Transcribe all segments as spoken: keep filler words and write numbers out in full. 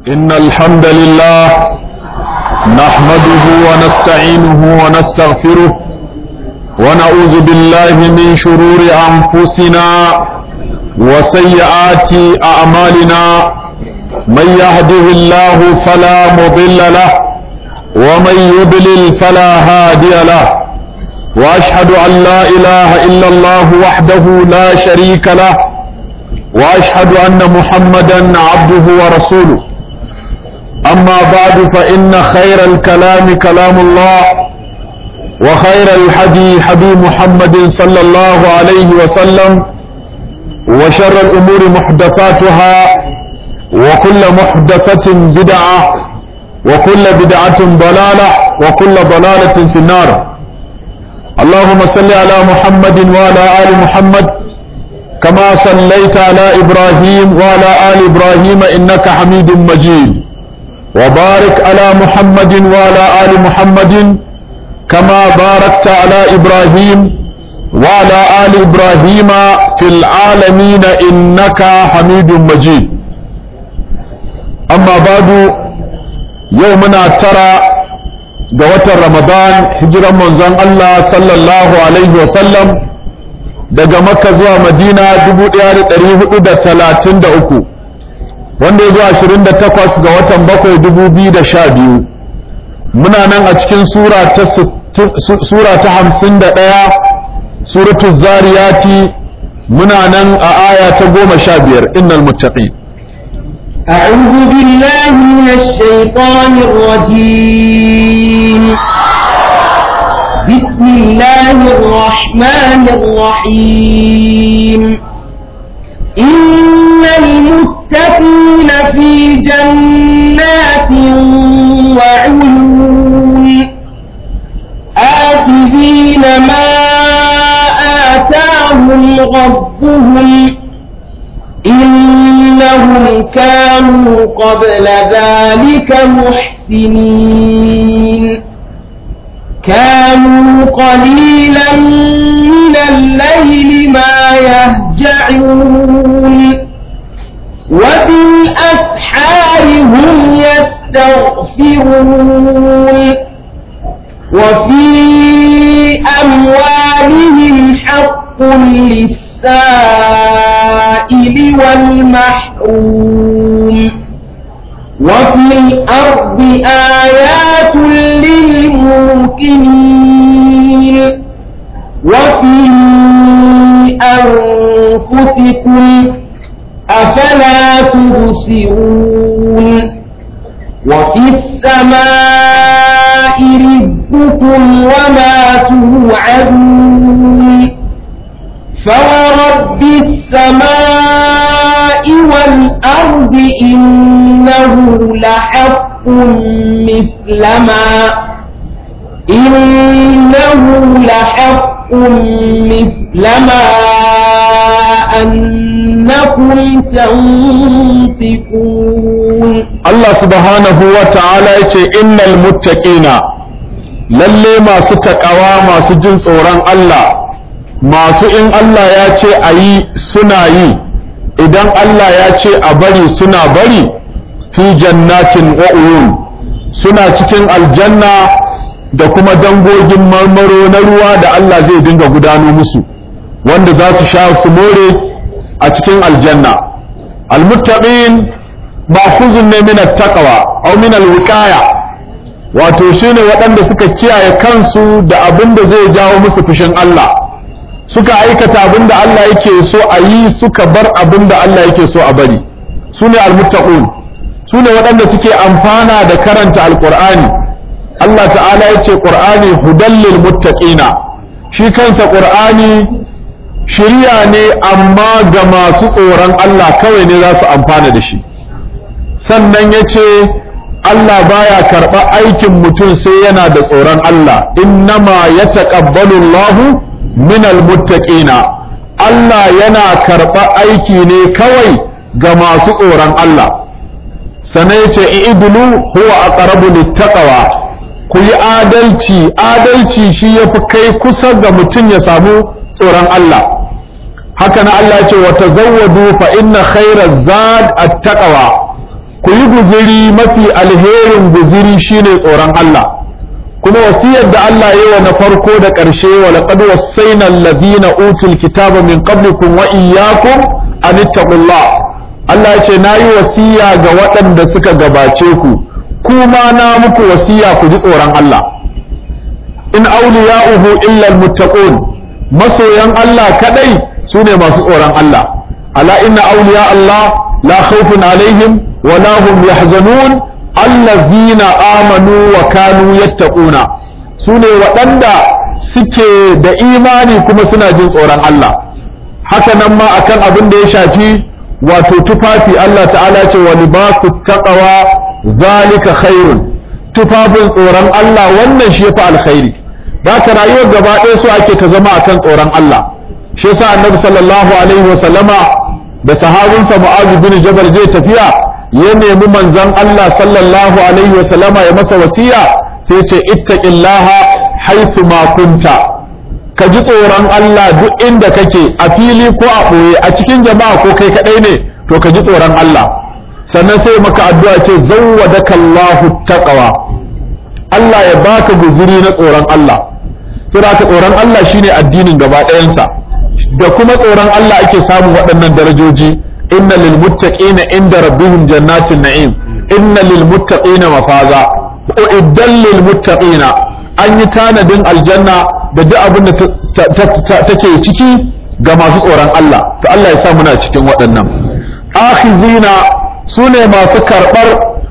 إن الحمد لله نحمده ونستعينه ونستغفره ونعوذ بالله من شرور أنفسنا وسيئات أعمالنا من يهده الله فلا مضل له ومن يضلل فلا هادي له وأشهد أن لا إله إلا الله وحده لا شريك له وأشهد أن محمدا عبده ورسوله أما بعد فإن خير الكلام كلام الله وخير الحدي حدي محمد صلى الله عليه وسلم وشر الأمور محدثاتها وكل محدثة بدعة وكل بدعة ضلالة وكل ضلالة في النار. اللهم صل على محمد وعلى آل محمد كما صليت على إبراهيم وعلى آل إبراهيم إنك حميد مجيد وبارك على محمد وعلى آل محمد كما باركت على إبراهيم وعلى آل إبراهيم في العالمين إنك حميد مجيد. أما بعد يومنا ترى قوة رمضان هجرة منزل الله صلى الله عليه وسلم daga Makka zuwa Madina dubu ɗaya da ɗari hudu da talatin da uku wanda ya zo ashirin da takwas ga watan bakwai dubu biyu da sha biyu. Muna nan a cikin sura ta sura ta hamsin da ɗaya suratul zariyati, muna nan a aya ta goma sha biyar innal muttaqin. أعوذ بالله من الشيطان الرجيم بسم الله الرحمن الرحيم إن المتقين في جنات وعيون آخذين ما آتاهم ربهم إنهم كانوا قبل ذلك محسنين كانوا قليلا من الليل ما يهجعون وبالأسحار هم يستغفرون وفي أموالهم حق للسائل والمحروم وفي الأرض آيات للموقنين وفي أنفسكم أفلا تبصرون وفي السماء رزقكم وما توعدون فورب السماء والأرض إنه لحق مثل ما إنه لحق مثل ما أنكم تنطقون. الله سبحانه وتعالى يقول إن المتقين للي ما ستقوا ما سجن صوران الله masu in Allah ya ce a yi suna yi, idan Allah ya ce a bari suna bari, fi jannatin wa'uyun suna cikin aljanna da kuma dangogin marmaro na ruwa da Allah zai dinga gudano musu wanda za su sha su more a cikin aljanna. Almuttaqin ma'khuzun ne min at-taqwa aw min al-wiqaya, wato shine waɗanda suka kiyaye kansu da abin da zai jawo musu fushin Allah, suka aikata abin da Allah yake so a yi suka bar abin da Allah yake so a bari, su ne almuttaqun, su ne waɗanda suke amfana da karanta alƙur'ani. Allah ta'ala ya ce ƙur'ani hudallil muttaqina, shi kansa ƙur'ani shirya ne amma ga masu tsoron Allah kawai ne za su amfana da shi. Sannan ya ce Allah baya karɓa aikin mutum sai yana da tsoron Allah, innama ya taƙabbalu Allahu minal muttaqina, Allah yana karɓa aiki ne kawai ga masu tsoron Allah. Sannan ya ce i'idlu huwa aqrabu littaqwa, ku yi adalci, adalci shi yafi kai kusa ga mutum ya samu tsoron Allah. haka na Allah ya ce wa tazawwadu fa inna khayra zad at-taqwa, ku yi guziri mafi alherin guziri shine tsoron Allah kuma wasiyar da Allah ya yi wa na farko da ƙarshe wa laqad wasaina alladhina utul kitaba min qablikum wa iyyakum an ittaqullah Allah ya ce nayi wasiya ga waɗanda suka gabace ku kuma na muku wasiya ku ji tsoron Allah in awliya'uhu illa almuttaqun masoyan Allah kadai sune masu tsoron Allah ala inna awliya Allah la khawfun alaihim wa la hum yahzanun allazina amanu wa kanu yattaquna sune waɗanda suke da imani kuma suna jin tsoron Allah haka nan ma akan abin da ya shafi wato tufafi Allah ta'ala ce wa libasu taqwa zalika khairun tufafin tsoron Allah wannan shi yafi alkhairi da ka rayuwar gaba ɗaya so ake ta zama akan tsoron Allah shi yasa annabi sallallahu alaihi wa sallama da sahabinsa Mu'adh bin Jabal zai tafiya ya nemi manzon Allah sallallahu alaihi wa sallama ya masa wasiya sai ce ittaqillaha haythu ma kunta ka ji tsoron Allah duk inda kake a fili ko a ɓoye a cikin jama'a ko kai kaɗai ne to ka ji tsoron Allah sannan sai maka addu'a ce zawwadaka Allahu taqwa Allah ya baka guzuri na tsoron Allah saboda ka tsoron Allah shine addinin gaba ɗayansa da kuma tsoron Allah ake samun waɗannan darajoji inna lil muttaqina inda rabbihim jannatin na'im inna lil muttaqina mafaza uiddan lil muttaqina an yi tanadin aljanna da duk abin da take ciki ga masu tsoron Allah to Allah ya sa muna cikin waɗannan akhizina sune masu karɓar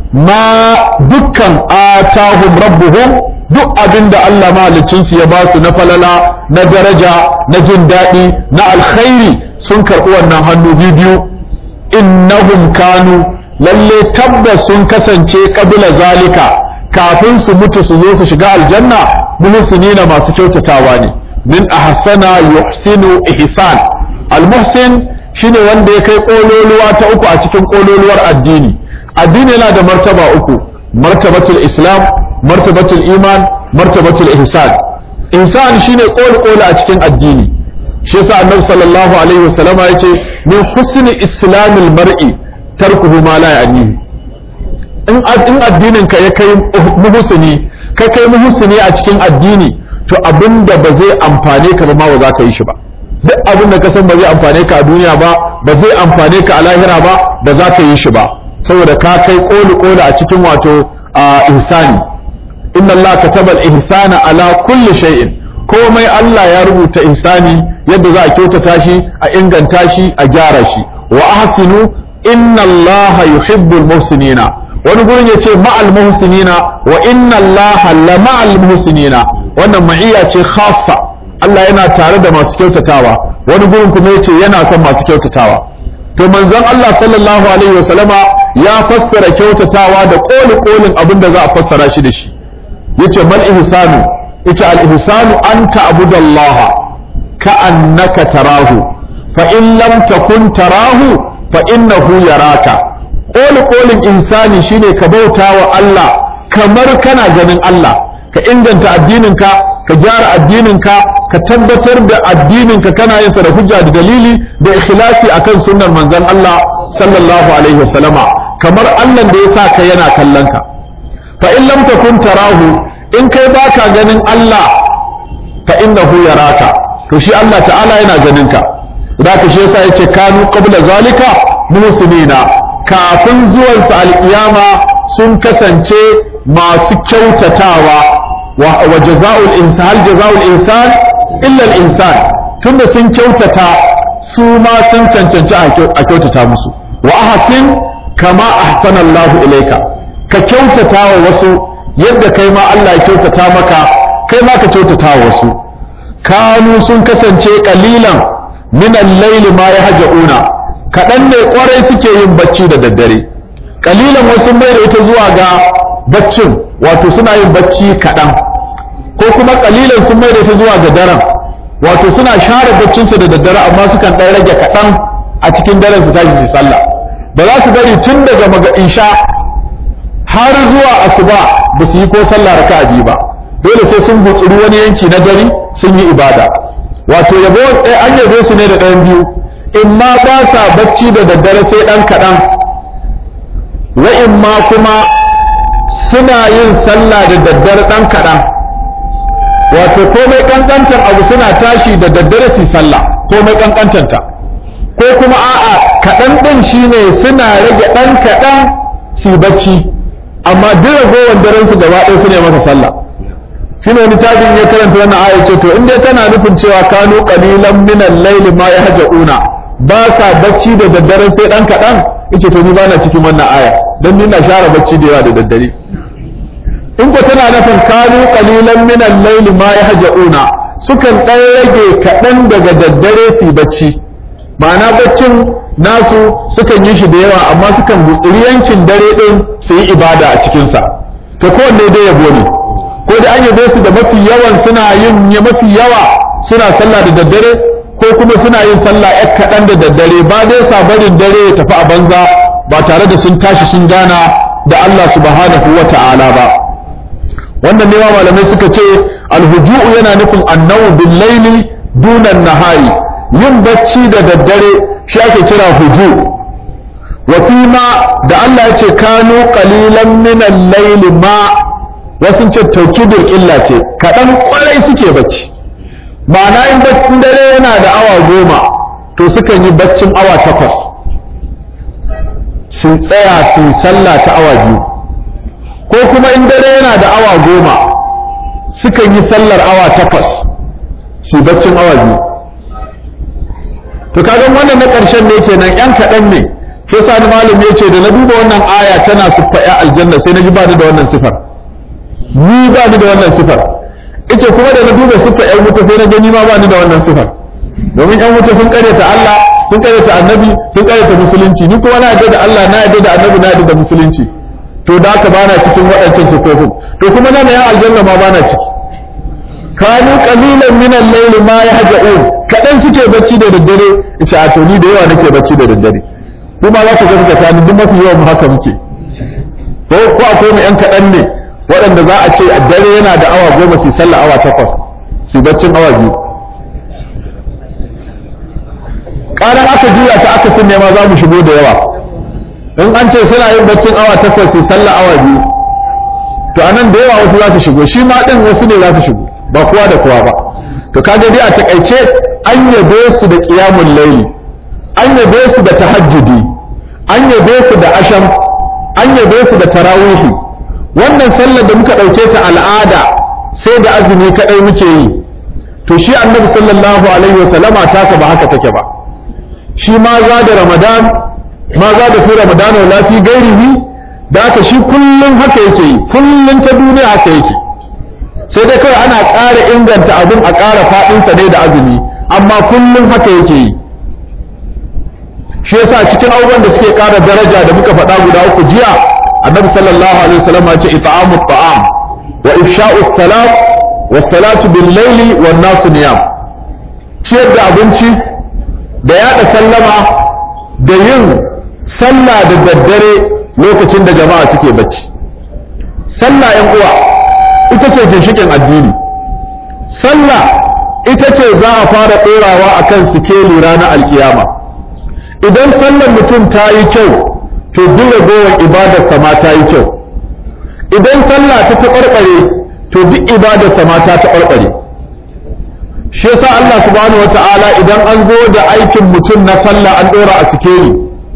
ma dukkan atahum rabbuhum duk abin da Allah mahalicinsu ya ba su na falala na daraja na jin daɗi na alkhairi sun karɓi wannan hannu biyu innahum kanu lalle tabbas sun kasance kabila zalika kafin su mutu su zo su shiga aljanna muhsinina masu kyautatawa ne min ahsana yuhsinu ihsan almuhsin shine wanda ya kai kololuwa ta uku a cikin kololuwar addini addini yana da martaba uku martabatul islam martabatul iman martabatul ihsan ihsan shine kol kol a cikin addini shi yasa annabi sallallahu alaihi wasallam ya ce min husni islamil mar'i tarkuhu ma la ya'nihi in in addinin ka ya kai muhsini kai kai muhsini a cikin addini to abinda ba zai amfane ka ba ma ba za ka yi shi ba duk abin da ka san ba zai amfane ka a duniya ba ba zai amfane ka a lahira ba ba za ka yi shi ba saboda ka kai koli koli a cikin wato ihsani inna Allah kataba al-ihsana ala kulli shay'in komai Allah ya rubuta ihsani yadda za a kyautata shi a inganta shi a gyara shi wa ahsinu inna Allah yuhibbul muhsinina wani gurin yace ma'al muhsinina wa inna Allah la ma'al muhsinina wannan ma'iyya ce khassa Allah yana tare da masu kyautatawa wani gurin kuma yace yana son masu kyautatawa to manzon Allah sallallahu alaihi wasallama ya fassara kyautatawa da koli kolin abin da za a fassara shi da shi yace mal ihsanu yace al ihsanu an ta'budallaha ka'annaka tarahu fa in lam takun tarahu fa innahu yaraka koli kolin insani shine ka bautawa Allah kamar kana ganin Allah ka inganta addininka ka gyara addininka ka tabbatar da addininka kana yin sa da hujja da dalili da ikhlasi akan sunnar manzon Allah sallallahu alaihi wasallama kamar Allah da ya sa ka yana kallon ka fa in lam takun tarahu in kai baka ganin Allah fa innahu yaraka to shi Allah ta'ala yana ganin ka da ka shi yasa yace kanu qabla zalika muhsinina kafin zuwan sa alkiyama sun kasance masu kyautatawa wa jaza'ul insan hal jaza'ul insan illa al insan tunda sun kyautata su ma sun cancanci a kyautata musu wa ahsin kama ahsana Allahu ilaika ka kyautata wa wasu yadda kai ma Allah ya kyautata maka kai ma ka kyautata wa wasu kanu sun kasance kalilan min al-layli ma yahja'una kadan ne kwarai suke yin bacci da daddare kalilan wasu mai da ita zuwa ga baccin wato suna yin bacci kadan ko kuma kalilan sun mai da ita zuwa ga daren wato suna share baccinsu da daddare amma sukan dan rage kadan a cikin daren su tashi su sallah ba za su bari tun daga maga isha har zuwa asuba ba su yi ko sallah raka'a biyu ba dole sai sun gutsuri wani yanki na dare sun yi ibada wato yabo an yabo su ne da ɗayan biyu in ma ba sa bacci da daddare sai ɗan kaɗan wa'in ma kuma suna yin sallah da daddare ɗan kaɗan, wato komai ƙanƙantar abu suna tashi da daddare su sallah komai ƙanƙantanta, ko kuma a'a kaɗan ɗin shine suna rage ɗan kaɗan su bacci amma duk ragowar daren su gaba ɗaya su ne masa sallah. shine wani tabin ya karanta wannan aya ce to in dai tana nufin cewa kanu qalilan min al-layli ma yahjauna ba sa bacci da daddare sai dan kadan yace to ni ba na cikin wannan aya dan ni na share bacci da yawa da daddare. in ko tana nufin kanu qalilan min al-layli ma yahjauna sukan dan rage kadan daga daddare su bacci, ma'ana baccin nasu sukan yi shi da yawa amma sukan gutsuri yankin dare din su yi ibada a cikin sa. to kowanne dai yabo ne, ko da an yabe su da mafi yawan suna yin mafi yawa suna sallah da daddare, ko kuma suna yin sallah yak kaɗan da daddare ba dai sabarin dare ya tafi a banza ba tare da sun tashi sun gana da Allah subhanahu wa ta'ala ba. wannan ne malamai suka ce alhuju'u yana nufin annawu bil laili dunan nahari, yin bacci da daddare shi ake kira huju. wa ma da Allah ya ce kanu qalilan min al-layli ma, wasu ce taukidul illa ce kaɗan kwarai suke bacci, ma'ana in baccin dare yana da awa goma to sukan yi baccin awa takwas sun tsaya su sallah ta awa biyu, ko kuma in dare yana da awa goma sukan yi sallar awa takwas su baccin awa biyu. to kaga wannan na ƙarshen ne kenan yan kaɗan ne, ke sa ni malam ya ce da na duba wannan aya tana siffa ya aljanna sai na ji ba ni da wannan sifar, ni ba ni da wannan sifar. ita kuma da na duba sifar yan wuta sai na gani ma ba ni da wannan sifar, domin yan wuta sun karyata Allah sun karyata annabi sun karyata musulunci, ni kuma na yarda da Allah na yarda da annabi na yarda da musulunci, to da haka bana cikin waɗancan sifofin. to kuma nan ya aljanna ma bana ciki. kanu qalilan min al-layli ma yahja'un, kadan suke bacci da daddare, ita a to ni da yawa nake bacci da daddare, kuma za ka ga ka duk mafi yawan mu haka muke, ko ko akwai mu yan kadan ne waɗanda za a ce a dare yana da awa goma su sallah awa takwas su baccin awa biyu. ƙaran aka juya ta aka sun nema za mu shigo da yawa, in an ce suna yin baccin awa takwas su sallah awa biyu to anan da yawa wasu za su shigo, shi ma ɗin wasu ne za su shigo ba kowa da kowa ba. to kaga dai a takaice an yabe su da qiyamul layli, an yabe su da tahajjudi, an yabe su da asham, an yabe su da tarawihi. wannan sallar da muka ɗauke ta al'ada sai da azumi kaɗai muke yi, to shi annabi sallallahu alaihi wa sallama taka ba haka take ba. shi ma za da ramadan ma za da fi ramadan wa lafi gairihi, da haka shi kullum haka yake yi, kullum ta duniya haka yake, sai dai kawai ana ƙara inganta abin a ƙara faɗinsa ne da azumi, amma kullum haka yake yi. shi yasa cikin abubuwan da suke ƙara daraja da muka faɗa guda uku jiya, annabi sallallahu alaihi wasallam ya ce it'amu at'am wa ifsha'u salam wa salatu bil layli wan nasu niyam, ciyar da abinci da yada sallama da yin sallah da daddare lokacin da jama'a suke bacci. sallah yan uwa ita ce ginshikin addini, sallah ita ce za a fara ɗorawa akan sikeli ranar alkiyama. idan sallar mutum ta yi kyau to duk ragowar ibadarsa ma ta yi kyau, idan sallah ta taɓarɓare to duk ibadarsa ma ta taɓarɓare. shi yasa Allah subhanahu wata'ala idan an zo da aikin mutum na sallah an ɗora a sikeli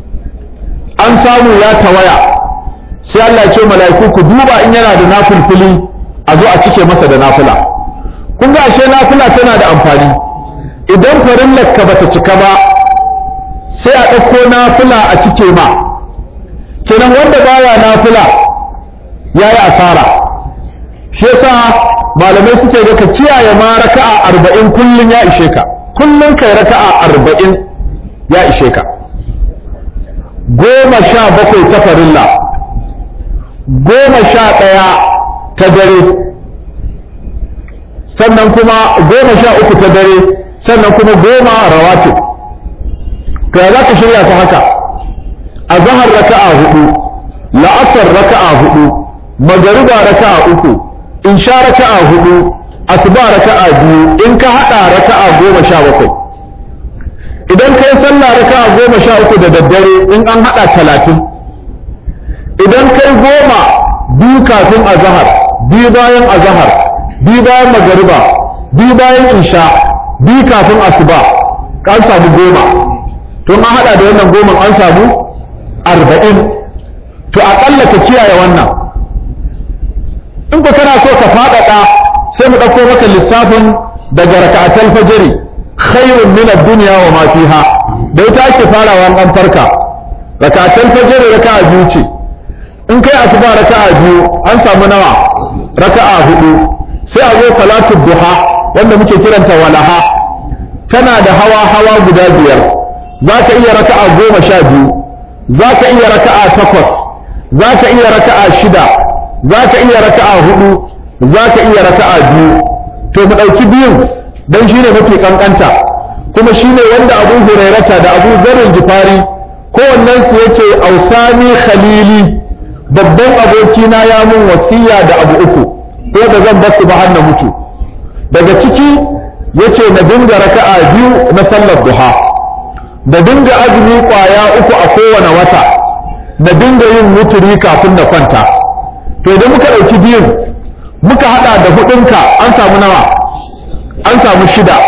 an samu ya tawaya, sai Allah ya ce mala'iku ku duba in yana da nafilfili a zo a cike masa da nafila. kun ga ashe nafila tana da amfani. idan farillar ka bata cika ba sai a ɗauko nafila a cike ma, kenan wanda baya nafila yayi asara. shi yasa malamai suke ga ka kiyaye ma raka'a arba'in kullun ya ishe ka, kullun kai raka'a arba'in ya ishe ka. goma sha bakwai ta farilla, goma sha ɗaya ta dare, sannan kuma goma sha uku ta dare, sannan kuma goma rawatib. to ya za ka shirya su haka? azhar raka'a hudu, la'asar raka'a hudu, magariba raka'a uku, insha raka'a hudu, asuba raka'a biyu, in ka hada raka'a goma sha bakwai. idan kai sallah raka'a goma sha uku da daddare in an hada talatin, idan kai goma biyu kafin azhar biyu bayan azhar biyu bayan magariba biyu bayan isha biyu kafin asuba an samu goma to an hada da wannan goma an samu arba'in to akalla ka kiyaye wannan in ba kana so ka faɗaɗa sai mu ɗauko maka lissafin daga raka'atul fajri khairun min ad-dunya wa ma fiha da ita ake farawa an farka raka'atul fajri raka'a biyu ce in kai asuba raka'a biyu an samu nawa raka'a hudu sai a zo salatul duha wanda muke kiranta walaha tana da hawa hawa guda biyar zaka iya raka'a goma sha biyu zaka iya raka'a takwas zaka iya raka'a shida zaka iya raka'a hudu zaka iya raka'a biyu to mu dauki biyun dan shine mafi kankanta kuma shine wanda Abu Hurairata da Abu Dharr al-Ghifari kowannen su yace ausani khalili babban abokina ya mun wasiya da abu uku ko da zan basu ba har na mutu daga ciki yace na dinga raka'a biyu na sallar duha da dinga azumi kwaya uku a kowane wata da dinga yin wuturi kafin na kwanta to idan muka dauki biyun muka hada da hudunka an samu nawa an samu shida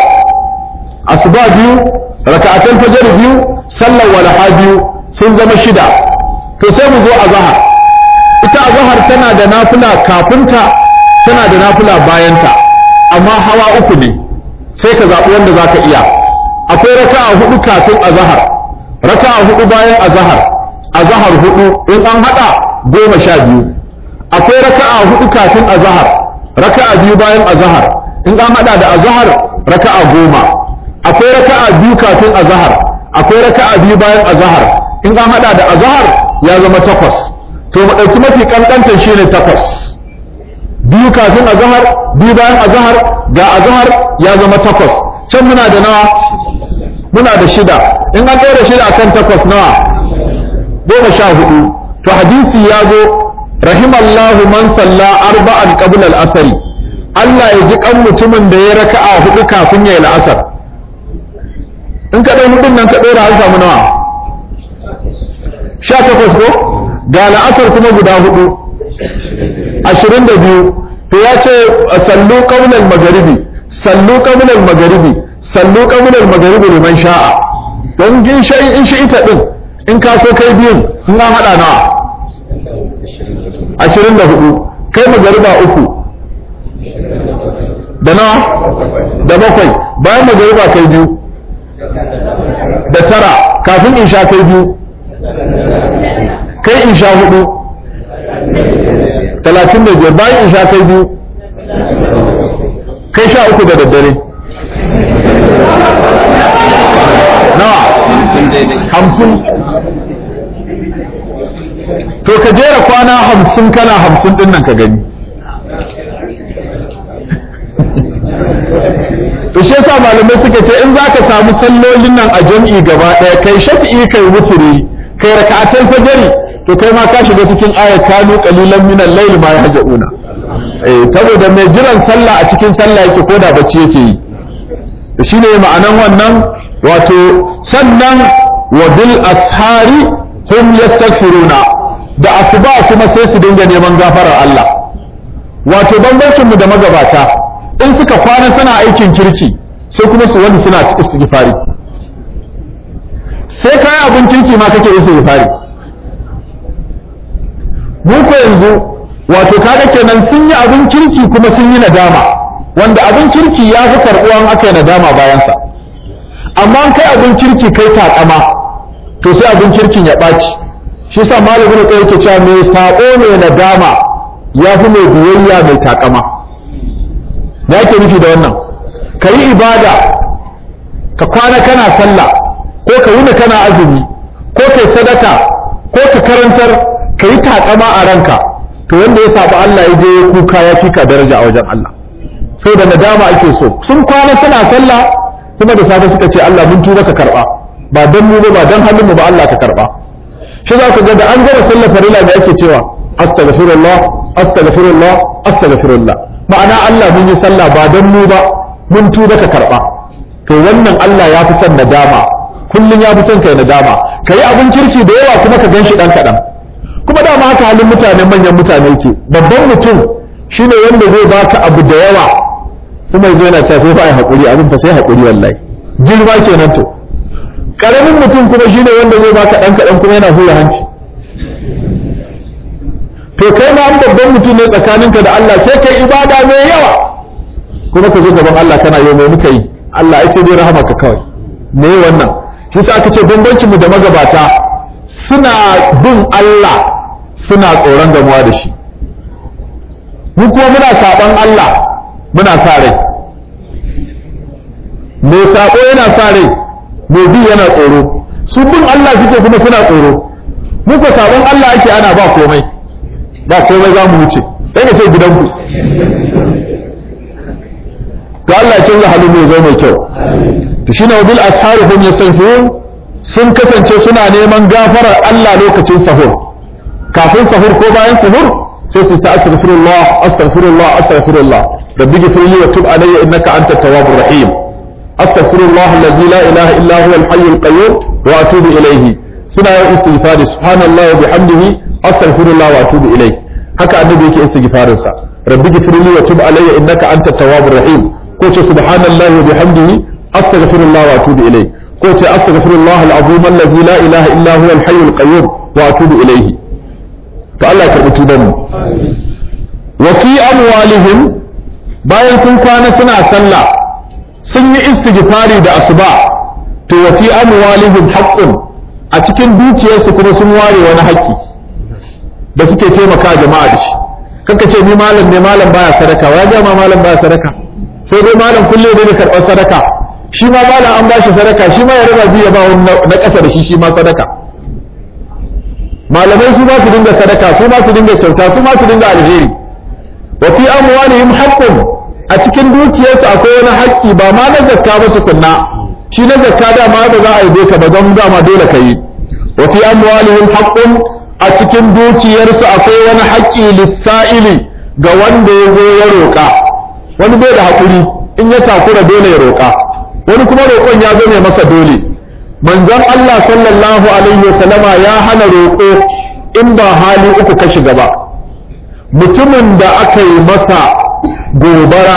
asuba biyu raka'atul fajr biyu sallar walaha biyu sun zama shida to sai mu zo azhar ita azhar tana da nafila kafinta tana da nafila bayanta amma hawa uku ne sai ka zaɓi wanda zaka iya akwai raka'a hudu kafin azhar raka'a hudu bayan azhar azhar hudu in an hada goma sha biyu akwai raka'a hudu kafin azhar raka'a biyu bayan azhar in an hada da azhar raka'a goma akwai raka'a biyu kafin azhar akwai raka'a biyu bayan azhar in an hada da azhar ya zama takwas to mu dauki mafi kankantar shine takwas biyu kafin azhar biyu bayan azhar ga azhar ya zama takwas can muna da nawa muna da shida in an ɗora shida akan takwas nawa goma sha hudu to hadisi ya zo rahimallahu man salla arba'an qabla al-asr Allah ya ji kan mutumin da ya raka'a hudu kafin ya yi la'asar in ka ɗau hudun nan ka ɗora an samu nawa sha takwas ko ga la'asar kuma guda hudu ashirin da biyu to ya ce sallu qabla al-maghribi sallu qabla al-maghribi sallu qabla al-maghribi liman sha'a don in shi in shi ita din in ka so kai biyun in an hada nawa ashirin da hudu kai magariba uku da nawa da bakwai bayan magariba kai biyu da tara kafin insha kai biyu kai insha hudu talatin da biyar bayan insha kai biyu kai sha uku da daddare nawa hamsin to ka jera kwana hamsin kana hamsin din nan ka gani to shi yasa malamai suka ce in zaka samu sallolin nan a jam'i gaba daya kai shafi'i kai wuturi kai raka'atul fajr to kai ma ka shiga cikin ayat kanu qalilan min al-layl ma yahjauna eh saboda mai jiran sallah a cikin sallah yake koda bacci yake yi to shine ma'anan wannan wato sannan wa bil ashari hum yastaghfiruna da asuba kuma sai su dinga neman gafarar Allah wato bambancin mu da magabata in suka kwana suna aikin kirki sai kuma su wani suna istighfari sai kai abin kirki ma kake istighfari mu ko yanzu wato kaga kenan sun yi abin kirki kuma sun yi nadama wanda abin kirki ya fi karɓuwan aka yi nadama bayan sa amma kai abin kirki kai takama to sai abin kirkin ya ɓaci shi sa malamin da yake cewa mai sabo mai nadama ya fi mai biyayya mai takama da yake nufi da wannan ka yi ibada ka kwana kana sallah ko ka wuni kana azumi ko kai sadaka ko ka karantar ka yi takama a ranka to wanda ya saba Allah ya je kuka ya fika daraja a wajen Allah sai da nadama ake so sun kwana suna sallah kuma da safe suka ce Allah mun tuba ka karba ba dan mu ba dan halin mu ba Allah ka karba shi za ka ga da an gama sallar farilla da ake cewa astaghfirullah astaghfirullah astaghfirullah ma'ana Allah mun yi sallah ba dan mu ba mun tuba ka karba to wannan Allah ya fi son nadama kullun ya fi son kai nadama kai abin kirki da yawa kuma ka ganshi dan kadan kuma dama haka halin mutane manyan mutane ke babban mutum shine wanda zai baka abu da yawa kuma zai yana cewa sai fa ai hakuri abin fa sai hakuri wallahi girma kenan to karamin mutum kuma shine wanda zai baka dan kadan kuma yana hura hanci to kai ma babban mutum ne tsakaninka da Allah sai kai ibada mai yawa kuma ka zo gaban Allah kana yau mai muka yi Allah ya ce dai rahamaka kawai me wannan shi sa aka ce bambancin mu da magabata suna bin Allah suna tsoron gamuwa da shi mu kuma muna saban Allah muna sa rai mai sabo yana sa rai mai bi yana tsoro su bin Allah suke kuma suna tsoro mu ko sabon Allah ake ana ba komai ba komai za mu wuce sai ka ce gidanku to Allah ya canza halin mai zo mai kyau to shine wa bil ashari hum yastaghfirun sun kasance suna neman gafarar Allah lokacin sahur kafin sahur ko bayan sahur sai su ta astaghfirullah astaghfirullah astaghfirullah rabbi ghfirli wa tub alayya innaka antat tawwabur rahim astaghfirullah alladhi la ilaha illa huwa al-hayyul qayyum wa atubu ilayhi suna yin istighfari subhanallahi wa bihamdihi astaghfirullah wa atubu ilayhi haka annabi yake istighfarin sa rabbi ghfirli wa tub alayya innaka antat tawwabur rahim ko ce subhanallahi wa bihamdihi astaghfirullah wa atubu ilayhi ko ce astaghfirullah al-azim alladhi la ilaha illa huwa al-hayyul qayyum wa atubu ilayhi to Allah ya karbi tuban mu wa fi amwalihim bayan sun kwana suna sallah sun yi istighfari da asuba to wa fi amwalihim haqqun a cikin dukiyarsu kuma sun ware wani haƙƙi da suke taimaka jama'a da shi kanka ce ni malam ne malam baya sadaka wa ga ma malam baya sadaka sai dai malam kullum ne da karɓar sadaka shi ma malam an bashi sadaka shi ma ya raba biyu ya ba wani na ƙasa da shi shi ma sadaka malamai su ma su dinga sadaka su ma su dinga kyauta su ma su dinga alheri wa fi amwalihim haqqun a cikin dukiyarsu akwai wani haƙƙi ba ma na zakka ba tukunna shi na zakka da ma ba za a yi ka ba don dama dole ka yi wa fi amwalihim haqqun a cikin dukiyarsu akwai wani haƙƙi lissa'ili ga wanda ya zo ya roƙa wani bai da haƙuri in ya takura dole ya roƙa wani kuma roƙon ya zame masa dole manzon Allah sallallahu alaihi wasallama ya hana roƙo in ba hali uku ka shiga ba mutumin da aka yi masa gobara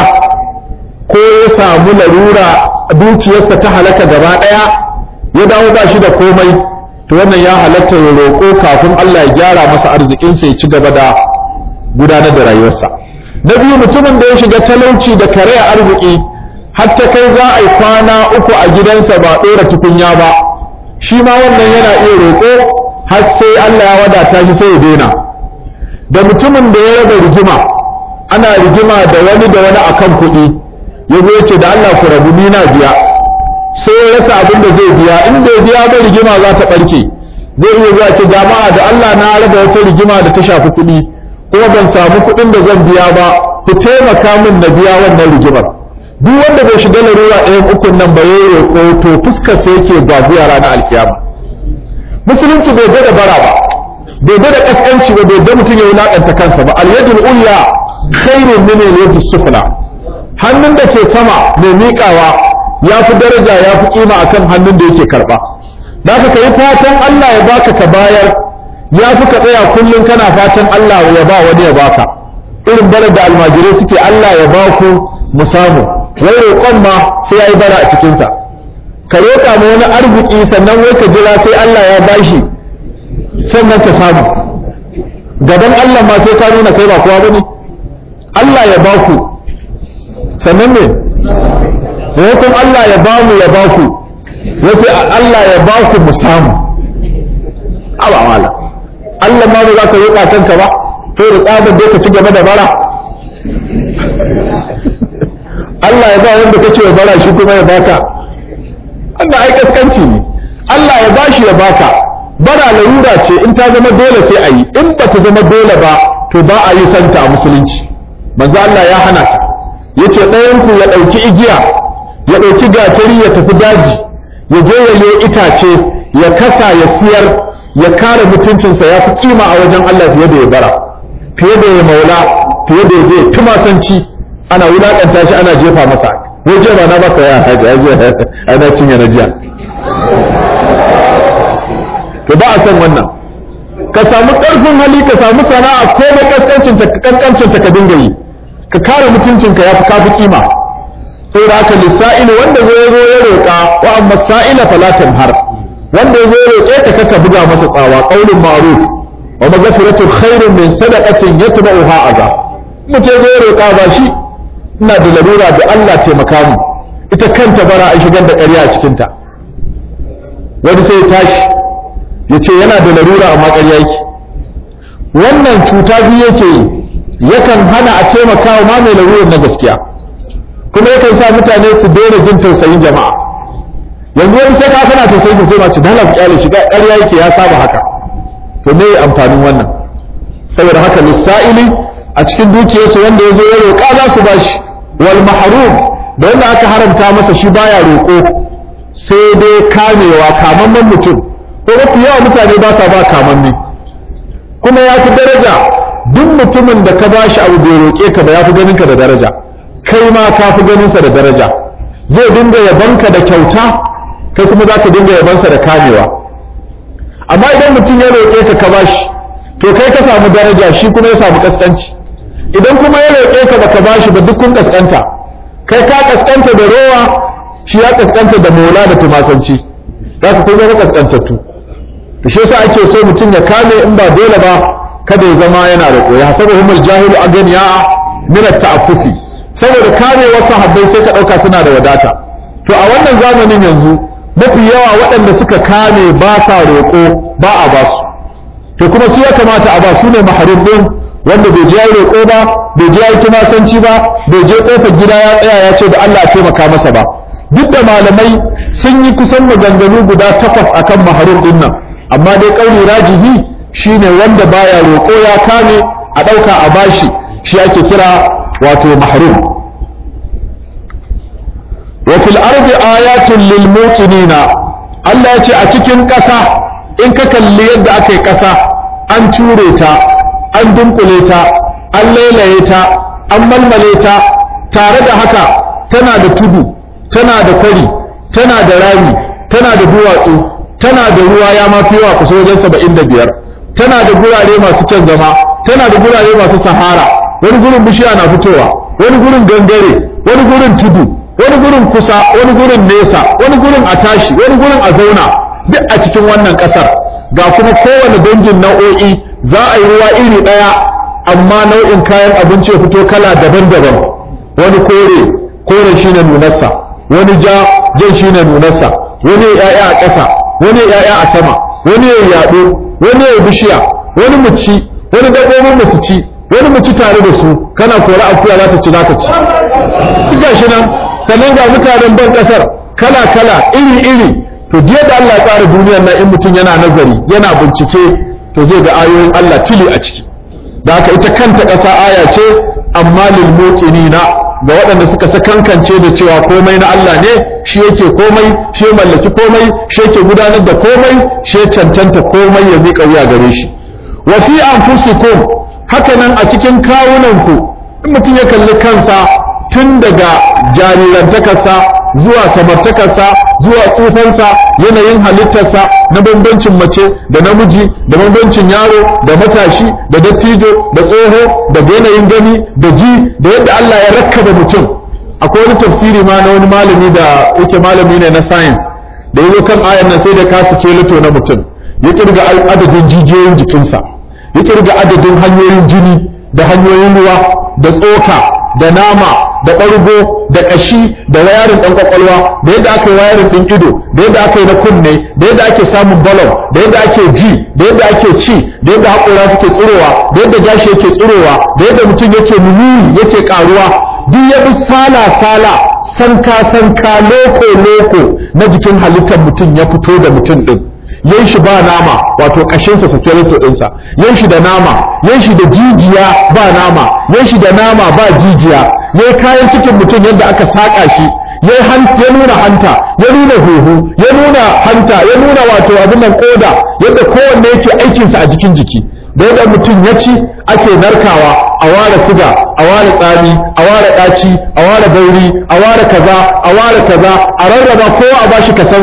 ko ya samu larura dukiyarsa ta halaka gaba ɗaya ya dawo ba shi da komai to wannan ya halatta ya roƙo kafin Allah ya gyara masa arzikinsa ya ci gaba da gudanar da rayuwarsa na biyu mutumin da ya shiga talauci da kare arziki hatta kai za a yi kwana uku a gidansa ba ɗora tukunya ba shi ma wannan yana iya roƙo har sai Allah ya wadata shi sai ya daina da mutumin da ya raba rigima ana rigima da wani da wani akan kuɗi ya zo ya ce da Allah ku rabu ni na biya sai ya rasa abin da zai biya in bai biya ba rigima za ta ɓarke zai iya zuwa ce jama'a da Allah na raba wata rigima da ta shafi kuɗi kuma ban samu kuɗin da zan biya ba ku taimaka min na biya wannan rigimar duk wanda bai shiga larura ɗayan ukun nan ba yayi roƙo to fuskar sa yake babuya ranar alkiyama musulunci bai da bara ba bai da kaskanci ba bai da mutum ya wulaƙanta kansa ba al-yadul ulya khairun min al-yadi sufla hannun da ke sama mai miƙawa ya fi daraja ya fi kima akan hannun da yake karɓa da ka yi fatan Allah ya baka ka bayar ya fi ka tsaya kullum kana fatan Allah ya ba wani ya baka irin barar da almajirai suke Allah ya ba ku mu samu wai roƙon ma sai ya yi bara a cikinsa ka roƙa ma wani arziki sannan wai ka jira sai Allah ya bashi sannan ka samu gaban Allah ma sai ka nuna kai ba kowa bane Allah ya ba ku sannan ne roƙon Allah ya ba mu ya ba ku wasu Allah ya ba ku mu samu aba mala Allah ma ba za ka roƙa kanka ba sai da tsabar da ka ci gaba da bara Allah ya ba wanda kace ya bara shi kuma ya baka Allah ai kaskanci ne Allah ya bashi ya baka bara larura ce in ta zama dole sai a yi in ba ta zama dole ba to ba a yi santa a musulunci manzo Allah ya hana ta yace ɗayan ku ya ɗauki igiya ya ɗauki gatari ya tafi daji ya je ya yi itace ya kasa ya siyar ya kare mutuncinsa ya fi kima a wajen Allah fiye da ya bara fiye da ya maula fiye da ya je tumasanci ana wulaƙanta shi ana jefa masa waje ba na baka ya haji ya ana cinye na jiya to ba a san wannan ka samu ƙarfin hali ka samu sana'a ko da kaskancin ta kankancin ta ka dinga yi ka kare mutuncinka ya fi kafi kima saboda haka lissa'ili wanda zai zo ya roƙa wa amma sa'ila falatan har wanda zai roƙe ka kaka buga masa tsawa qaulun ma'ruf wa maghfiratun khairun min sadaqatin yatba'uha adha mutum zai roƙa ba shi ina da larura da Allah taimaka mu ita kanta bara a shigar da ƙarya a cikin ta wani sai ya tashi ya ce yana da larura amma ƙarya yake wannan cuta biyu yake yi yakan hana a taimaka wa ma mai larurar na gaskiya kuma yakan sa mutane su daina jin tausayin jama'a yanzu wani sai ka kana tausayin ka sai ma ci dala ku kyale shiga ƙarya yake ya saba haka to me amfanin wannan saboda haka lissa'ili a cikin dukiyarsu wanda ya zo ya roƙa za su bashi wal mahrum da wanda aka haramta masa shi baya roƙo sai dai kamewa kamamman mutum ko mafi yawa mutane ba sa ba kamanni kuma ya fi daraja duk mutumin da ka bashi abu bai roƙe ka ba ya fi ganin ka da daraja kai ma ka fi ganin sa da daraja zai dinga yabanka da kyauta kai kuma za ka dinga yabansa da kamewa amma idan mutum ya roƙe ka ka bashi to kai ka samu daraja shi kuma ya samu kaskanci idan kuma ya roƙe ka baka bashi ba duk kun kaskanta kai ka kaskanta da rowa shi ya kaskanta da mola da tumasanci za ka kun zama kaskantattu to shi yasa ake so mutum ya kame in ba dole ba kada ya zama yana roƙo ya hasabu humul jahilu aganiya min at-ta'affufi saboda kame wasu habbai sai ka dauka suna da wadata to a wannan zamanin yanzu mafi yawa waɗanda suka kame ba sa roƙo ba a ba su to kuma su ya kamata a ba su ne maharim din wanda bai je ya roƙo ba bai je ya tumasanci ba bai je kofar gida ya tsaya ya ce da Allah ya taimaka masa ba duk da malamai sun yi kusan maganganu guda takwas akan maharim din nan amma dai kauli rajihi shine wanda baya roƙo ya kame a ɗauka a bashi shi ake kira wato mahrum wa fil ardi ayatun lil muqinina Allah ya ce a cikin ƙasa in ka kalli yadda aka yi ƙasa an ture ta an dunkule ta an lailaye ta an malmale ta tare da haka tana da tudu tana da kwari tana da rami tana da duwatsu tana da ruwa ya mafi yawa kusa wajen saba'in da biyar tana da gurare masu kyan zama tana da gurare masu sahara wani gurin bishiya na fitowa wani gurin gangare wani gurin tudu wani gurin kusa wani gurin nesa wani gurin a tashi wani gurin a zauna duk a cikin wannan ƙasar ga kuma kowane dangin nau'o'i za a yi ruwa iri ɗaya amma nau'in kayan abinci ya fito kala daban-daban wani kore kore shine nunarsa wani ja jan shine nunarsa wani ya'ya a ƙasa wani ya'ya a sama wani ya yaɗo wani ya bishiya wani mu ci wani dabbobin mu su ci wani mu ci tare da su kana kora akuya za ta ci za ta ci duk shi nan sannan ga mutanen ban ƙasar kala kala iri iri to jiya da Allah ya tsara duniyar nan in mutum yana nazari yana bincike to zai ga ayoyin Allah tili a ciki da haka ita kanta ƙasa aya ce amma lil muqinina ga waɗanda suka sakankance da cewa komai na Allah ne shi yake komai shi ya mallaki komai shi yake gudanar da komai shi ya cancanta komai ya miƙa wuya gare shi wa fi anfusikum haka nan a cikin kawunanku in mutum ya kalli kansa tun daga jarirantakarsa zuwa samartakarsa zuwa tsufansa yanayin halittarsa na bambancin mace da namiji da bambancin yaro da matashi da dattijo da tsoho da yanayin gani da ji da yadda Allah ya rakkaba mutum akwai wani tafsiri ma na wani malami da yake malami ne na science da yazo kan ayan nan sai da kasu kelito na mutum ya kirga adadin jijiyoyin jikinsa ya kirga adadin hanyoyin jini da hanyoyin ruwa da tsoka da nama da ɓargo da ƙashi da wayarin ɗan ƙwaƙwalwa da yadda aka yi wayarin ɗin ido da yadda aka yi na kunne da yadda ake samun balon da yadda ake ji da yadda ake ci da yadda haƙora suke tsirowa da yadda gashi yake tsirowa da yadda mutum yake nuni yake ƙaruwa duk ya bi sala sala sanka sanka loko loko na jikin halittar mutum ya fito da mutum ɗin yan shi ba nama wato kashinsa skeleton ɗinsa yan shi da nama yan shi da jijiya ba nama yan shi da nama ba jijiya yayi kayan cikin mutum yadda aka saka shi yayi hanta ya nuna hanta ya nuna huhu ya nuna hanta ya nuna wato abin nan koda yadda kowanne yake aikinsa a jikin jiki da yadda mutum ya ci ake narkawa a ware siga a ware tsami a ware ɗaci a ware bauri a ware kaza a ware kaza a rarraba kowa a bashi kasansa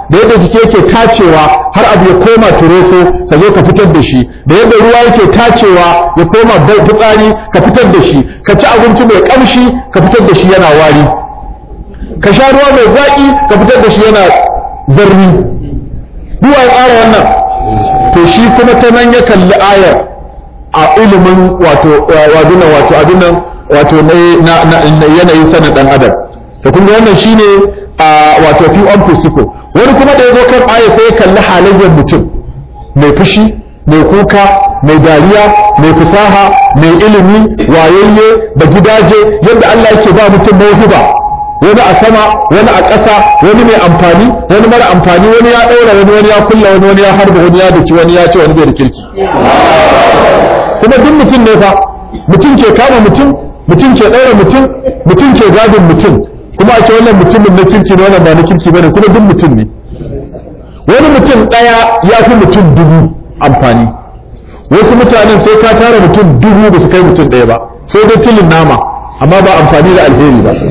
da yadda jiki yake tacewa har abu ya koma turofo ka zo ka fitar da shi da yadda ruwa yake tacewa ya koma fitsari ka fitar da shi ka ci abinci mai kamshi ka fitar da shi yana wari ka sha ruwa mai zaƙi ka fitar da shi yana zarni duwa ya tsara wannan to shi kuma ta nan ya kalli ayar a ilimin wato waduna wato abinan wato na yanayin sanin dan adam to kun ga wannan shine wato fi anfusikum wani kuma da yazo kan aya sai ya kalli halayyar mutum mai fushi mai kuka mai dariya mai fasaha mai ilimi wayayye da gidaje yadda Allah yake ba mutum mawhiba wani a sama wani a ƙasa wani mai amfani wani mara amfani wani ya ɗaura wani wani ya kulla wani wani ya harba wani ya daki wani ya ce wani bai da kirki kuma duk mutum ne fa mutum ke kama mutum mutum ke ɗaura mutum mutum ke gadin mutum kuma a ce wannan mutumin na kirki ne wannan ba na kirki bane kuma duk mutum ne wani mutum ɗaya ya fi mutum dubu amfani wasu mutanen sai ka tara mutum dubu ba su kai mutum ɗaya ba sai dai tilin nama amma ba amfani da alheri ba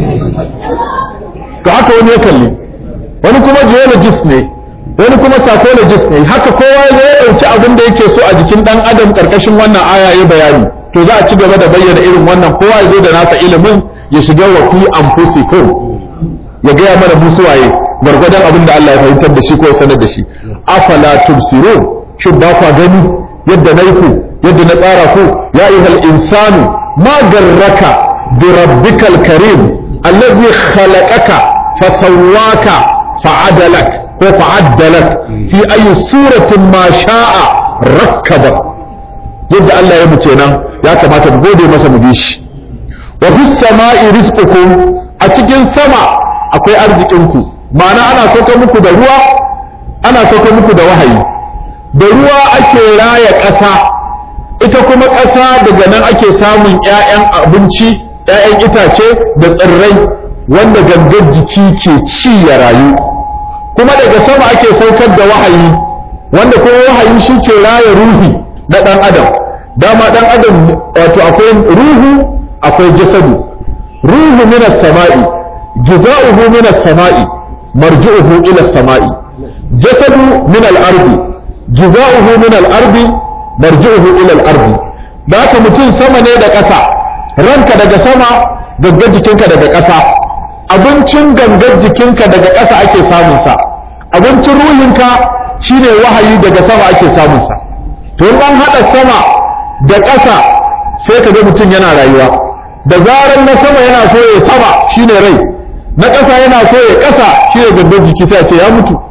to haka wani ya kalli wani kuma geologist ne wani kuma psychologist ne haka kowa ya ɗauki abin da yake so a jikin ɗan adam ƙarƙashin wannan aya ya bayani to za a ci gaba da bayyana irin wannan kowa ya zo da nasa ilimin ya shiga wa fi anfusikum ya gaya mana musu waye gwargwadon abin da Allah ya fahimtar da shi ko ya sanar da shi afala tubsirun shin ba kwa gani yadda na ku yadda na tsara ku ya ayyuhal insanu ma garraka bi rabbikal karim alladhi khalaqaka fasawwaka fa'adalak ko fa'addalak fi ayi suratin ma sha'a rakkabak yadda Allah ya mu kenan ya kamata mu gode masa mu bi shi wa fis sama'i rizqukum a cikin sama akwai arzikinku ma'ana ana saukar muku da ruwa ana saukar muku da wahayi da ruwa ake raya ƙasa ita kuma ƙasa daga nan ake samun ƴaƴan abinci ƴaƴan itace da tsirrai wanda gangar jiki ke ci ya rayu kuma daga sama ake saukar da wahayi wanda kuma wahayi shi ke raya ruhi na ɗan adam dama ɗan adam wato akwai ruhu akwai jasadu ruhu min as-sama'i jaza'uhu min as-sama'i marji'uhu ila as-sama'i jasadu min al-ardi jaza'uhu min al-ardi marji'uhu ila al-ardi da haka mutum sama ne da ƙasa ranka daga sama gangar jikinka daga ƙasa abincin gangar jikinka daga ƙasa ake samun sa abincin ruhinka shine wahayi daga sama ake samun sa to in an hada sama da ƙasa sai ka ga mutum yana rayuwa da zaran na sama yana so ya sama shine rai na ƙasa yana so ya ƙasa shine gangar jiki sai a ce ya mutu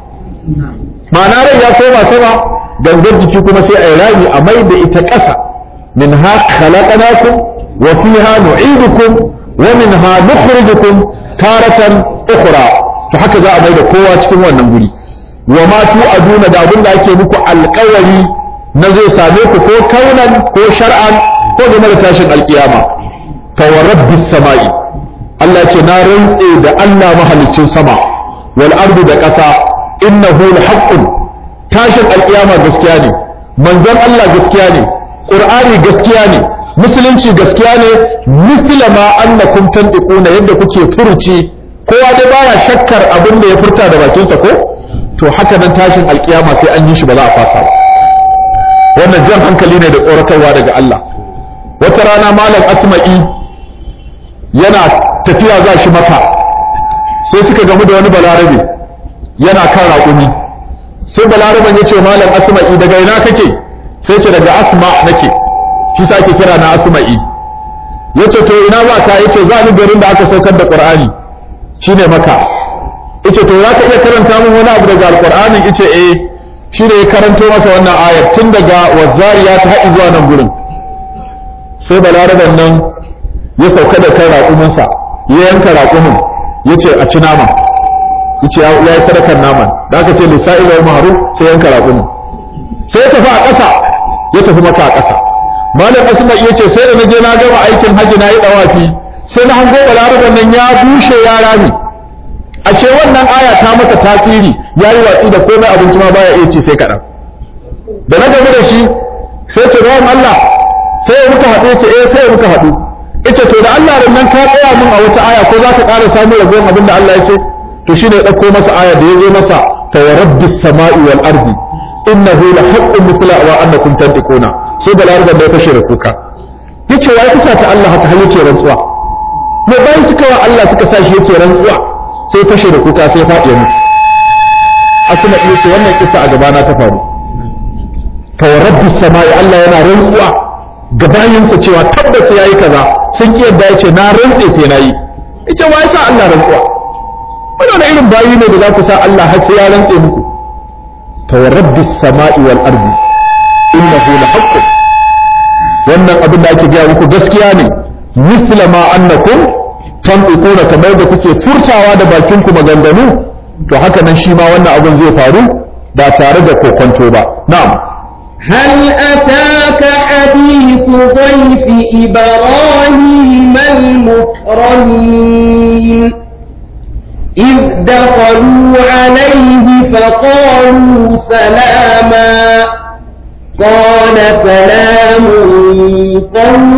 ma'ana rai ya koma sama gangar jiki kuma sai a yi rami a mai da ita ƙasa minha khalaqnakum wa fiha nu'idukum wa minha nukhrijukum taratan ukhra to haka za a mai da kowa cikin wannan guri wa ma tu'aduna da abin da ake muku alƙawari na zai same ku ko kaunan ko shar'an ko game da tashin alkiyama fa wa rabbis sama'i Allah ce na rantse da Allah mahaliccin sama wal ardu da ƙasa innahu lahaqqun tashin alkiyama gaskiya ne manzon Allah gaskiya ne qur'ani gaskiya ne musulunci gaskiya ne misla ma annakum tantiquna yadda kuke furuci kowa dai baya shakkar abin da ya furta da bakinsa ko to haka nan tashin alkiyama sai an yi shi ba za a fasa ba wannan jan hankali ne da tsoratarwa daga Allah wata rana malam asma'i yana tafiya za shi maka sai suka gamu da wani balarabe yana kan raƙumi sai balaraben ya ce malam asma'i daga ina kake sai ce daga asma nake shi sa ake kira na asma'i ya ce to ina ba ka ya ce za ni garin da aka saukar da ƙur'ani shine maka ya ce to za ka iya karanta min wani abu daga alƙur'anin ya ce eh shi ne ya karanto masa wannan ayar tun daga wazzariya ta haɗi zuwa nan gurin sai balaraben nan ya sauka da kan raƙuminsa ya yanka raƙumin ya ce a ci nama ya ce ya yi sadakar naman da aka ce lissa'i wa maharu sai yanka raƙumin sai ya tafi a ƙasa ya tafi maka a ƙasa malam asma ya ce sai da na je na gama aikin hajji na yi ɗawafi sai na hango balaraben nan ya bushe ya rami ashe wannan aya ta masa tasiri ya yi watsi da komai abinci ma baya iya ci sai kaɗan da na gamu da shi sai ce bawan Allah sai muka haɗu ce eh sai muka haɗu ita to da Allah ran nan ka tsaya min a wata aya ko za ka ƙara samu ragon abin da Allah ya ce to shi ne ya ɗauko masa aya da ya zo masa fa rabbis sama'i wal ardi innahu la haqqun mithla wa annakum tantiquna sai balaraban da ya fashe da kuka yace wai kusa ta Allah haka har yake rantsuwa me bayan suka wa Allah suka sa shi yake rantsuwa sai fashe da kuka sai faɗi mutu asuna yace wannan kisa a gabana ta faru fa rabbis sama'i Allah yana rantsuwa gabayinsa cewa tabbata yayi kaza sun ki yadda yace na rantse sai nayi yace wai sa Allah rantsuwa wannan irin bayi ne da za ku sa Allah har sai ya rantse muku fa rabbis sama'i wal ardi innahu la haqqun wannan abin da ake gaya muku gaskiya ne misla ma annakum tanquna kamar da kuke furtawa da bakin ku maganganu to haka nan shi ma wannan abin zai faru ba tare da kokonto ba na'am هل أتاك حديث ضيف إبراهيم المكرمين إذ دخلوا عليه فقالوا سلاما قال سلام قوم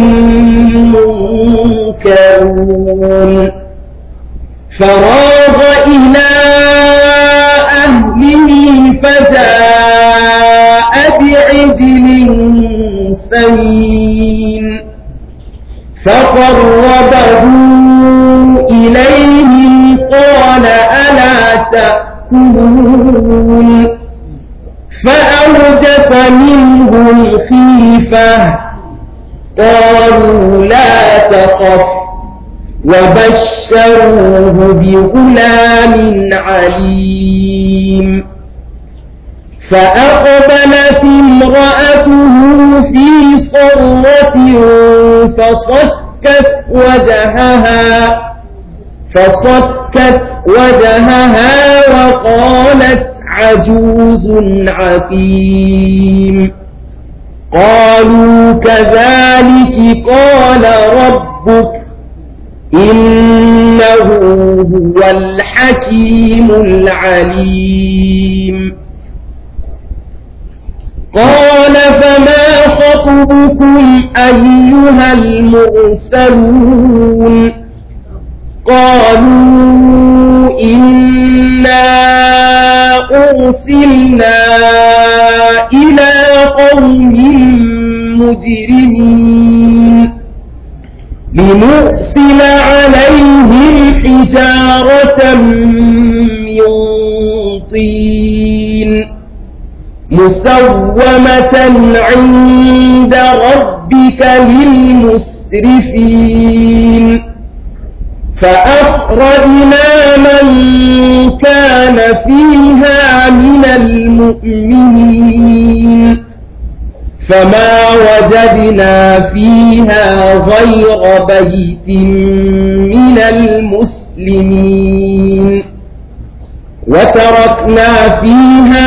منكرون فراغ إلى أهله فجاء بعجل سمين فقربه إليهم قال ألا تأكلون فأوجس منهم خيفة قالوا لا تخف وبشروه بغلام عليم فأقبلت امرأته في صرة فصكت وجهها فصكت وجهها وقالت عجوز عقيم قالوا كذلك قال ربك إنه هو الحكيم العليم قال فما خطبكم أيها المرسلون قالوا إنا أرسلنا إلى قوم مجرمين لنرسل عليهم حجارة من طين مسومة عند ربك للمسرفين فأخرجنا من كان فيها من المؤمنين فما وجدنا فيها غير بيت من المسلمين وتركنا فيها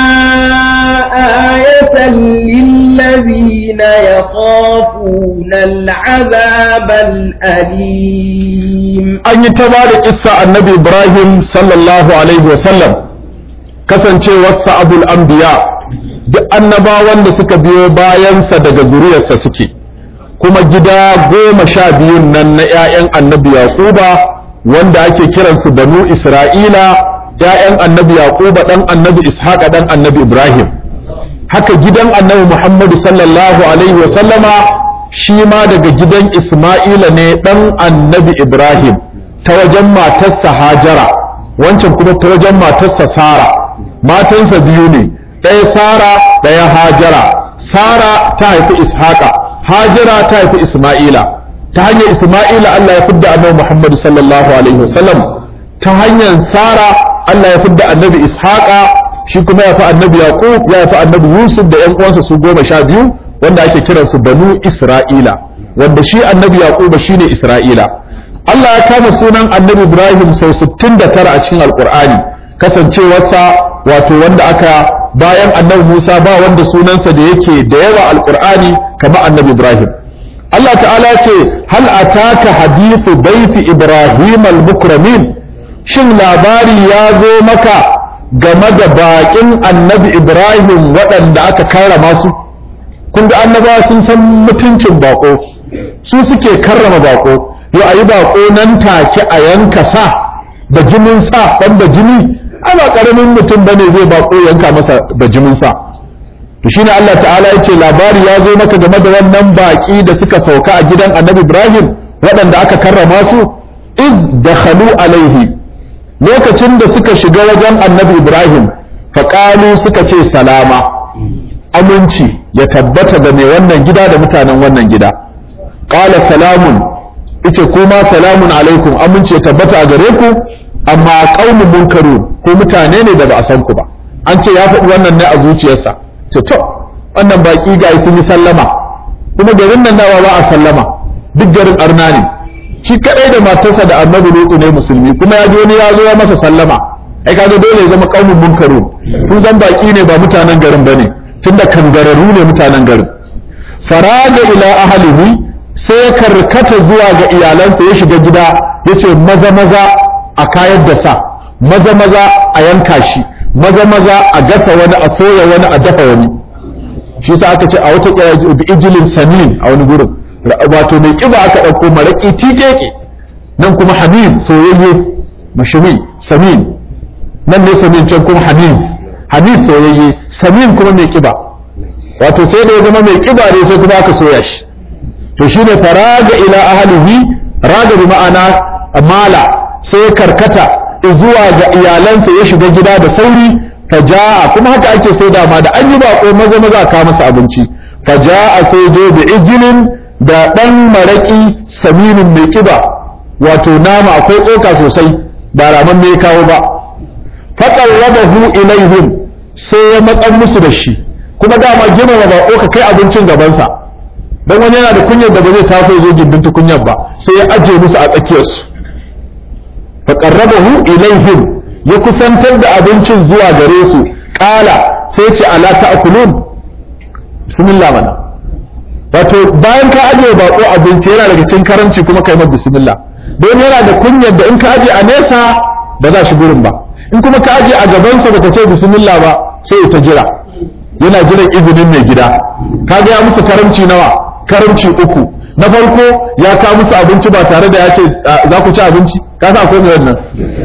آية للذين يخافون العذاب الأليم an yi ta bada kissa annabi Ibrahim sallallahu alaihi wasallam kasancewarsa abul anbiya duk annabawan da suka biyo bayansa daga zuriyarsa suke kuma gida goma sha biyun nan na 'ya'yan annabi yaquba wanda ake kiransu banu isra'ila 'ya'yan annabi yaquba dan annabi ishaqa dan annabi ibrahim haka gidan annabi muhammadu sallallahu alaihi wasallama shi ma daga gidan isma'ila ne dan annabi ibrahim ta wajen matarsa hajara wancan kuma ta wajen matarsa sara matansa biyu ne ɗaya sara ɗaya hajara sara ta haifi ishaqa hajara ta haifi isma'ila ta hanyar isma'ila Allah ya fidda annabi muhammad sallallahu alaihi wasallam ta hanyar sara Allah ya fidda annabi ishaqa shi kuma ya fi annabi yaqub ya fi annabi yusuf da ƴan uwansa su goma sha biyu wanda ake kiransu banu isra'ila wanda shi annabi yaqub shine isra'ila Allah ya kama sunan annabi Ibrahim sau sittin da tara a cikin Alƙur'ani kasancewarsa wato wanda aka bayan annabi Musa ba wanda sunansa da yake da yawa Alƙur'ani kamar annabi Ibrahim. Allah ta'ala ce hal ataka hadithu baiti Ibrahim al-mukramin shin labari ya zo maka game da baƙin annabi Ibrahim waɗanda aka karrama su kun ga annabawa sun san mutuncin baƙo su suke karrama baƙo yo a yi baƙo nan take a yanka sa da jinin sa wanda jini ai ba karamin mutum bane zai bako yanka masa bajimin sa to shine Allah ta'ala yace labari ya zo maka game da wannan baki da suka sauka a gidan Annabi Ibrahim waɗanda aka karrama su iz dakhalu alaihi lokacin da suka shiga wajen Annabi Ibrahim faqalu suka ce salama aminci ya tabbata da mai wannan gida da mutanen wannan gida qala salamun ice kuma salamun alaikum aminci ya tabbata a gare ku amma qaumun munkarun ko mutane ne da ba a san ku ba an ce ya faɗi wannan ne a zuciyarsa ce to wannan baki ga sun yi sallama kuma garin nan dawa ba a sallama duk garin arna ne shi kadai da matarsa da annabi lutu ne musulmi kuma ya ji wani ya zo ya masa sallama ai kaga dole ya zama qaumun munkarun sun san baki ne ba mutanen garin bane tunda kangararru ne mutanen garin faraga ila ahlihi sai ya karkata zuwa ga iyalansa ya shiga gida yace maza maza a kayar da sa maza maza a yanka shi maza maza a gasa wani a soya wani a dafa wani shi yasa aka ce a wata kira bi ijlin samin a wani gurin wato mai kiba aka dauko maraki tikeke nan kuma hamiz soyayye mashumi samin nan ne samin can kuma hamiz hamiz soyayye samin kuma mai kiba wato sai da ya zama mai kiba ne sai kuma aka soya shi to shine faraga ila ahlihi raga bi ma'ana mala sai karkata zuwa ga iyalansa ya shiga gida da sauri faja'a kuma haka ake sai da ma da an yi bako maza maza ka masa abinci faja'a sai je da ijlin da dan maraki saminin mai kiba wato nama akwai tsoka sosai ba raman mai kawo ba faqarrabahu ilaihim sai ya matsan musu da shi kuma dama gina wa bako ka kai abincin gabansa dan wani yana da kunyar da ba zai taso zo gindin tukunyar ba sai ya aje musu a tsakiyarsu faqarrabahu ilaihim ya kusantar da abincin zuwa gare su qala sai ce ala ta'kulun bismillah mana wato bayan ka aje bako abinci yana daga cikin karanci kuma kai ma bismillah don yana da kunyar da in ka aje a nesa ba za shi gurin ba in kuma ka aje a gaban sa baka ce bismillah ba sai ta jira yana jiran izinin mai gida kaga ya musu karamci nawa karamci uku na farko ya kawo musu abinci ba tare da ya ce za ku ci abinci ka sa akwai mai wannan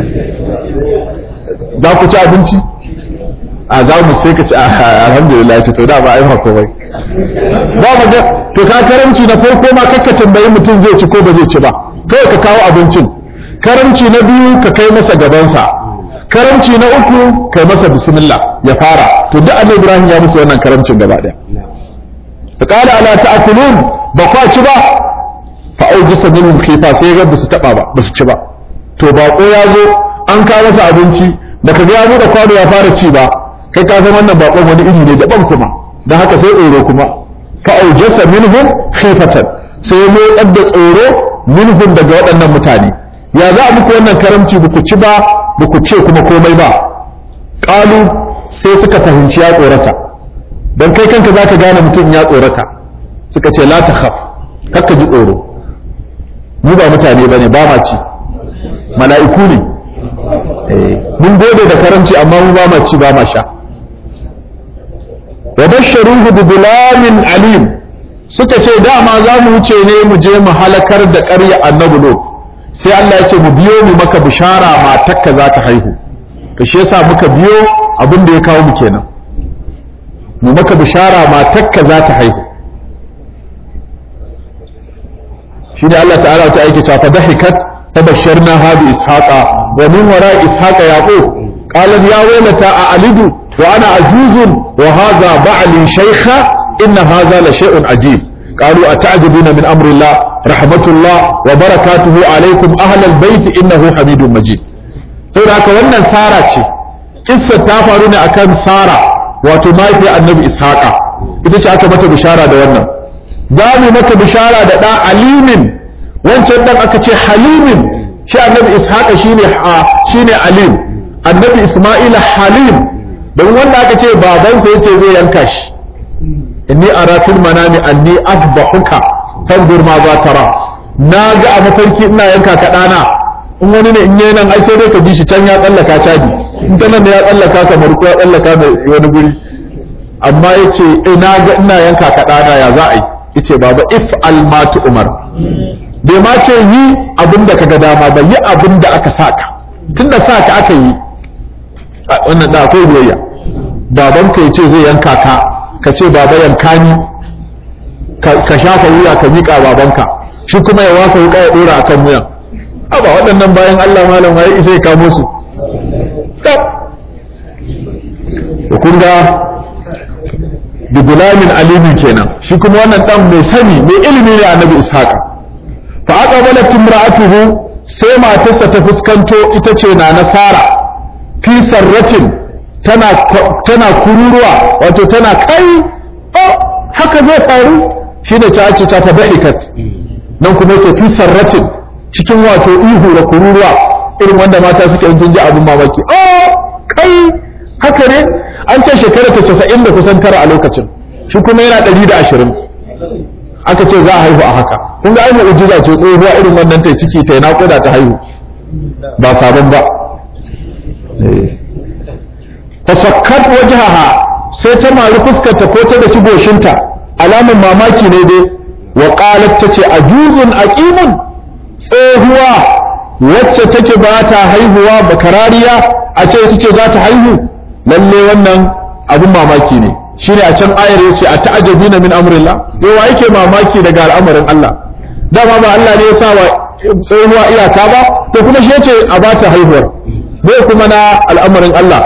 za ku ci abinci a za mu sai ka ci alhamdulillah ya ce to da ba ai ba komai ba mu ga to ka karamci na farko ma kakka tambayi mutum zai ci ko ba zai ci ba kai ka kawo abincin karamci na biyu ka kai masa gabansa karamci na uku kai masa bismillah ya fara to duk annabi Ibrahim ya musu wannan karamcin gaba daya faqala ala ta'kulun ba kwa ci ba fa aujisa minhum khifa sai ga su taba ba basu ci ba to bako ya zo an kawo masa abinci da kaga ya bude kwano ya fara ci ba kai ka san wannan bakon wani iri ne daban kuma dan haka sai tsoro kuma fa aujisa minhum khifatan sai motsar da tsoro minhum daga waɗannan mutane ya za a muku wannan karamci ba ku ci ba ba ku ce kuma komai ba qalu sai suka fahimci ya tsorata dan kai kanka zaka gane mutum ya tsorata suka ce la takhaf kakka ji tsoro mu ba mutane bane ba ma ci mala'iku ne eh mun gode da karamci amma mu ba ma ci ba ma sha wa basharuhu bi bilamin alim suka ce dama za mu wuce ne mu je mu halakar da ƙarya annabi Lut sai Allah ya ce mu biyo mu maka bishara matakka za ta haihu to shi yasa muka biyo abin da ya kawo mu kenan mu maka bishara matakka za ta haihu shi ne Allah ta'ala ta aike ta fadahikat tabashsharnaha bi ishaqa wa min wara ishaqa yaqub qalat ya waylata a'lidu wa ana ajuzun wa hadha ba'li shaykha inna hadha la shay'un ajib qalu ata'jabuna min amri Allah rahmatullah wa barakatuhu alaykum ahlal bait innahu hamidum majid saboda haka wannan sara ce kissa ta faru ne akan sara wato mahaifiyar annabi ishaqa ita ce aka mata bishara da wannan za mu maka bishara da ɗa alimin wancan ɗan aka ce halimin shi annabi ishaqa shine shine alim annabi isma'ila halim don wanda aka ce babansa yace zai yanka shi inni ara fil manami anni azbahuka fanzur ma za tara na ga a mafarki ina yanka ka ɗana in wani ne in yi nan ai sai dai ka ji shi can ya tsallaka cadi in ta nan ya tsallaka kamar ko ya tsallaka da wani guri amma yace ina ga ina yanka ka ɗana ya za a yi yace baba if almatu umar bai ma ce yi abin da kaga dama ba yi abin da aka saka tunda saka aka yi wannan da akwai biyayya babanka ya ce zai yanka ka ka ce baba yanka ni ka shafa wuya ka miƙa babanka shi kuma ya wasa wuka ya dora akan wuyan aba waɗannan bayan Allah malam waye isa ya kamo su kun ga bi gulamin alimin kenan shi kuma wannan dan mai sani mai ilimi ne annabi ishaqa fa aqbalat imra'atuhu sai matarsa ta fuskanto ita ce na nasara fi sarratin tana tana kururuwa wato tana kai oh haka zai faru shine ta ce ta tabaikat nan kuma yake fi sarratin cikin wato ihu da kururuwa irin wanda mata suke yin sun ji abin mamaki oh kai haka ne an ce shekara ta casa'in da kusan tara a lokacin shi kuma yana ɗari da ashirin aka ce za a haihu a haka kun ga ai mu'jiza ce tsohuwa irin wannan ta ciki ta naƙuda ta haihu ba sabon ba fa sakkat wajhaha sai ta mari fuskarta ko ta daki goshinta alamun mamaki ne dai wa qalat tace ajuzun aqimun tsohuwa wacce take ba ta haihuwa bakarariya a ce ita ce za ta haihu lalle wannan abun mamaki ne shine a can ayar yace a ta'ajabina min amrillah yawa yake mamaki daga al'amarin Allah dama ba Allah ne ya sa wa tsohuwa iyaka ba to kuma shi yace a ba ta haihuwar bai kuma na al'amarin Allah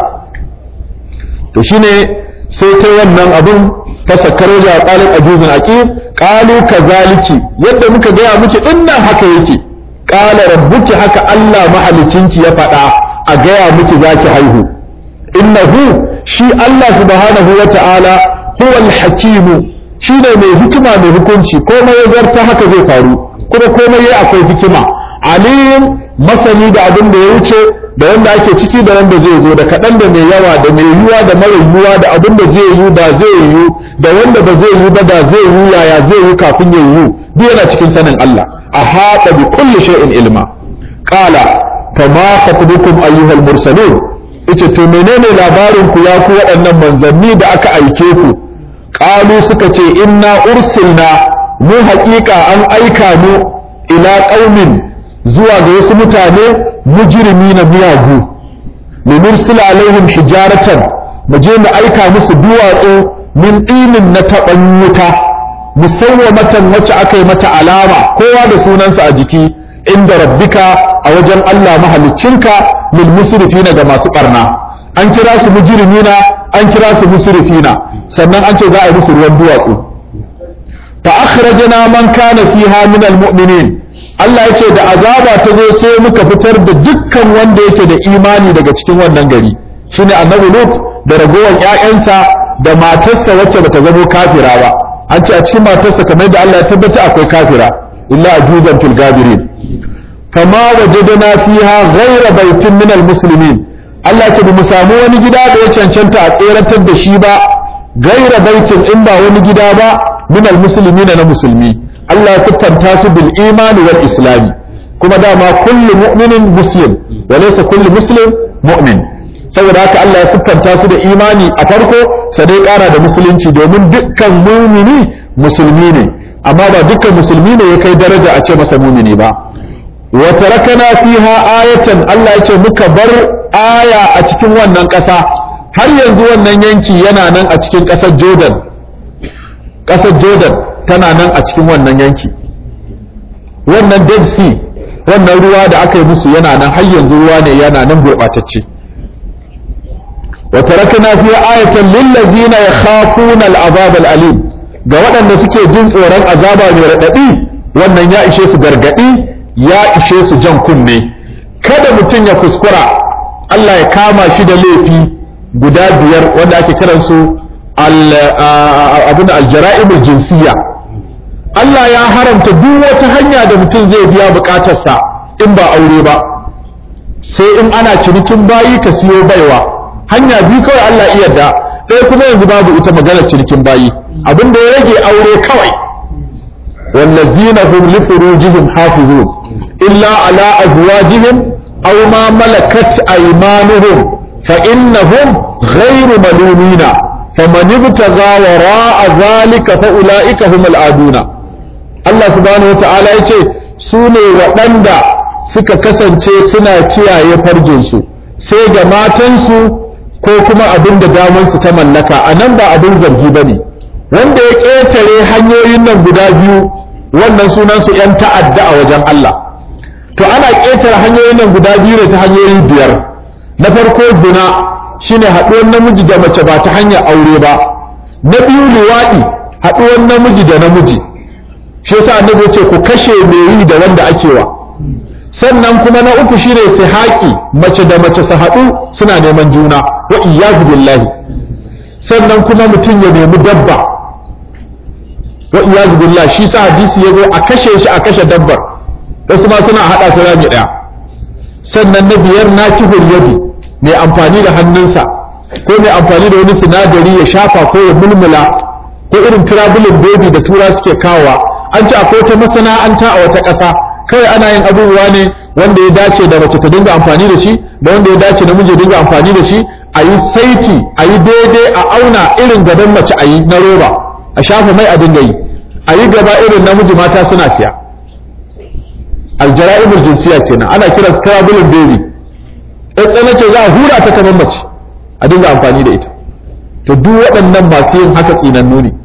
to shine sai ta wannan abun ta sakkaro da qalin ajuzun aqim qalu kazaliki yadda muka gaya miki dinnan haka yake qala rabbuki haka Allah mahalicinki ya faɗa a gaya miki zaki haihu innahu shi Allah subhanahu wa ta'ala huwa al-hakimu shine mai hikima mai hukunci komai ya zarta haka zai faru kuma komai yayi akwai hikima alim masani da abin da ya wuce da wanda ake ciki da wanda zai zo da kaɗan da mai yawa da mai yiwuwa da mara yiwuwa da abin da zai yiwu da zai yiwu da wanda ba zai yiwu ba da zai yiwu yaya zai yiwu kafin ya yiwu duk yana cikin sanin Allah a haɗa bi kulli shay'in ilma qala fama khatubukum ayyuhal mursalun ita to menene labarin ku ya ku waɗannan manzanni da aka aike ku qalu suka ce inna ursilna mu haƙiƙa an aika mu ila qaumin zuwa ga wasu mutane mujrimi na miyagu mu nursila alaihim hijaratan mu je mu aika musu duwatsu min dinin na taɓan wuta musawwamatan wacce aka yi mata alama kowa da sunansa a jiki inda rabbika a wajen Allah mahaliccinka lil musrifina ga masu barna an kira su mujrimina an kira su musrifina sannan an ce za a yi musu ruwan duwatsu fa akhrajna man kana fiha min al mu'minin Allah ya ce da azaba ta zo sai muka fitar da dukkan wanda yake da imani daga cikin wannan gari shine annabi Lut da ragowar ƴaƴansa da matarsa wacce bata zamo kafira ba an ce a cikin matarsa kamar da Allah ya tabbata akwai kafira illa ajuzan fil gabirin fama wajadna fiha ghayra baitin min al muslimin Allah ya ce mu samu wani gida da ya cancanta a tseratar da shi ba ghayra baitin in ba wani gida ba min al muslimin na musulmi Allah ya siffanta su bil imani wal islami kuma dama kullu mu'minin muslim wa laysa kullu muslim mu'min saboda haka Allah ya siffanta su da imani a farko sai dai kara da musulunci domin dukkan mumini musulmi ne amma ba dukkan musulmi ne ya kai daraja a ce masa mumini ba wa tarakana fiha ayatan Allah ya ce muka bar aya a cikin wannan ƙasa har yanzu wannan yanki yana nan a cikin ƙasar Jordan ƙasar Jordan tana nan a cikin wannan yanki wannan Dead Sea wannan ruwa da aka yi musu yana nan har yanzu ruwa ne yana nan gurɓatacce wa tarakna fi ayatan lil ladzina yakhafuna al azab al alim ga waɗanda suke jin tsoron azaba mai radadi wannan ya ishe su gargadi ya ishe su jan kunne kada mutum ya kuskura Allah ya kama shi da laifi guda biyar wanda ake kiransu abin aljara'ibul jinsiyya Allah ya haramta duk wata hanya da mutum zai biya bukatarsa in ba aure ba sai in ana cinikin bayi ka siyo baiwa hanya biyu kawai Allah iya da ɗaya kuma yanzu babu ita magana cinikin bayi abin da ya rage aure kawai wallazina hum li furujihim hafizun illa ala azwajihim aw ma malakat aymanuhum fa innahum ghayru malumina faman ibtagha wara'a dhalika fa ulaika humul aduna Allah subhanahu wata'ala yace su ne waɗanda suka kasance suna kiyaye farjinsu sai ga matansu ko kuma abin da damansu ta mallaka a nan ba abin zargi ba ne wanda ya ƙetare hanyoyin nan guda biyu wannan sunansu 'yan ta'adda a wajen Allah to ana ƙetare hanyoyin nan guda biyu ne ta hanyoyi biyar na farko zina shine haɗuwar namiji da mace ba ta hanyar aure ba na biyu liwaɗi haɗuwar namiji da namiji shi yasa annabi ya ce ku kashe mai yi da wanda ake wa sannan kuma na uku shine sihaqi mace da mace su haɗu suna neman juna wa iyyazu billahi sannan kuma mutum ya nemi dabba wa iyyazu billahi shi sa hadisi yazo a kashe shi a kashe dabbar wasu ma suna haɗa su rami ɗaya sannan na biyar nakihul yadi mai amfani da hannunsa ko mai amfani da wani sinadari ya shafa ko ya mulmula ko irin traveling baby da tura suke kawowa an ce akwai ta masana'anta a wata ƙasa kawai ana yin abubuwa ne wanda ya dace da mace ta dinga amfani da shi da wanda ya dace namiji ya dinga amfani da shi a yi saiti a yi daidai a auna irin gaban mace a yi na roba a shafa mai a dinga yi a yi gaba irin namiji mata suna siya aljara'imul jinsiya kenan ana kiran traveling baby in tsanace za a hura ta kamar mace a dinga amfani da ita to duk waɗannan masu yin haka tsinannu ne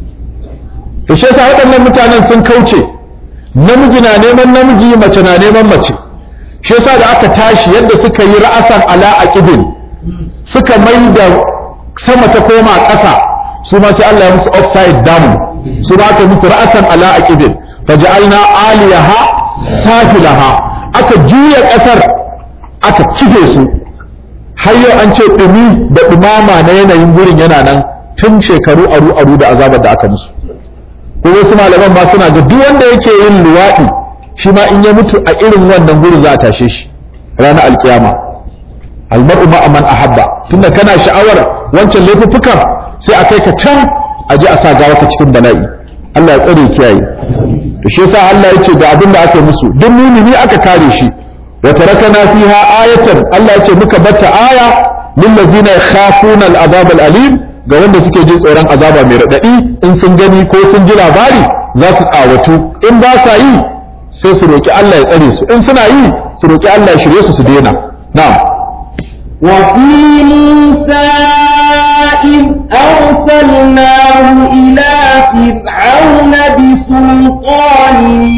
to shi yasa waɗannan mutanen sun kauce namiji na neman namiji mace na neman mace shi yasa da aka tashi yadda suka yi ra'asan ala aqibin suka mai da sama ta koma ƙasa su ma sai Allah ya musu upside down su ma aka musu ra'asan ala aqibin faj'alna aliyaha safilaha aka juya ƙasar aka kife su har yau an ce dumi da dumama na yanayin gurin yana nan tun shekaru aru aru da azabar da aka musu ko wasu malaman ba suna ga duk wanda yake yin luwaɗi shi ma in ya mutu a irin wannan gurin za a tashe shi ranar alkiyama almar'u ma man ahabba tunda kana sha'awar wancan laifuffukan sai a kai ka can a je a sa gawa ka cikin bala'i Allah ya tsare kiyaye to shi yasa Allah ya ce da abin da aka yi musu duk mumini aka kare shi wa tarakana fiha ayatan Allah ya ce muka batta aya lil ladina yakhafuna al-adab al-alim ga wanda suke jin tsoron azaba mai raɗaɗi in sun gani ko sun ji labari za su tsawatu in ba sa yi sai su roƙi Allah ya tsare su in suna yi su roƙi Allah ya shirye su su daina na'am wa fi musa إذ أرسلناه إلى فرعون بسلطان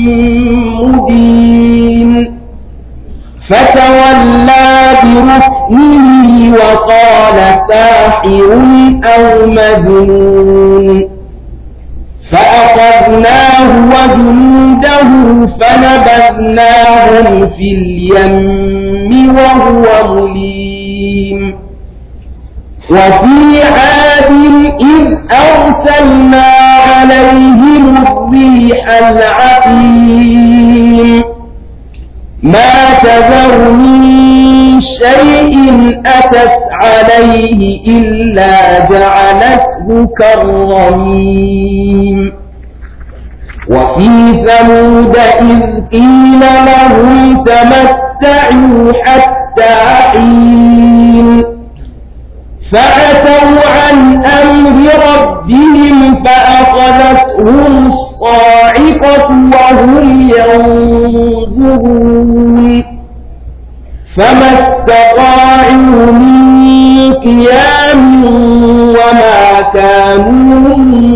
مبين فتولى بركنه وقال ساحر أو مجنون فأخذناه وجنوده فنبذناهم في اليم وهو مليم وفي عاد إذ أرسلنا عليهم الريح العقيم ما تذر من شيء أتت عليه إلا جعلته كالرميم وفي ثمود إذ قيل لهم تمتعوا حتى حين فأتوا عن أمر ربهم فأخذتهم الصاعقة وهم ينظرون فما استطاعوا من قيام وما كانوا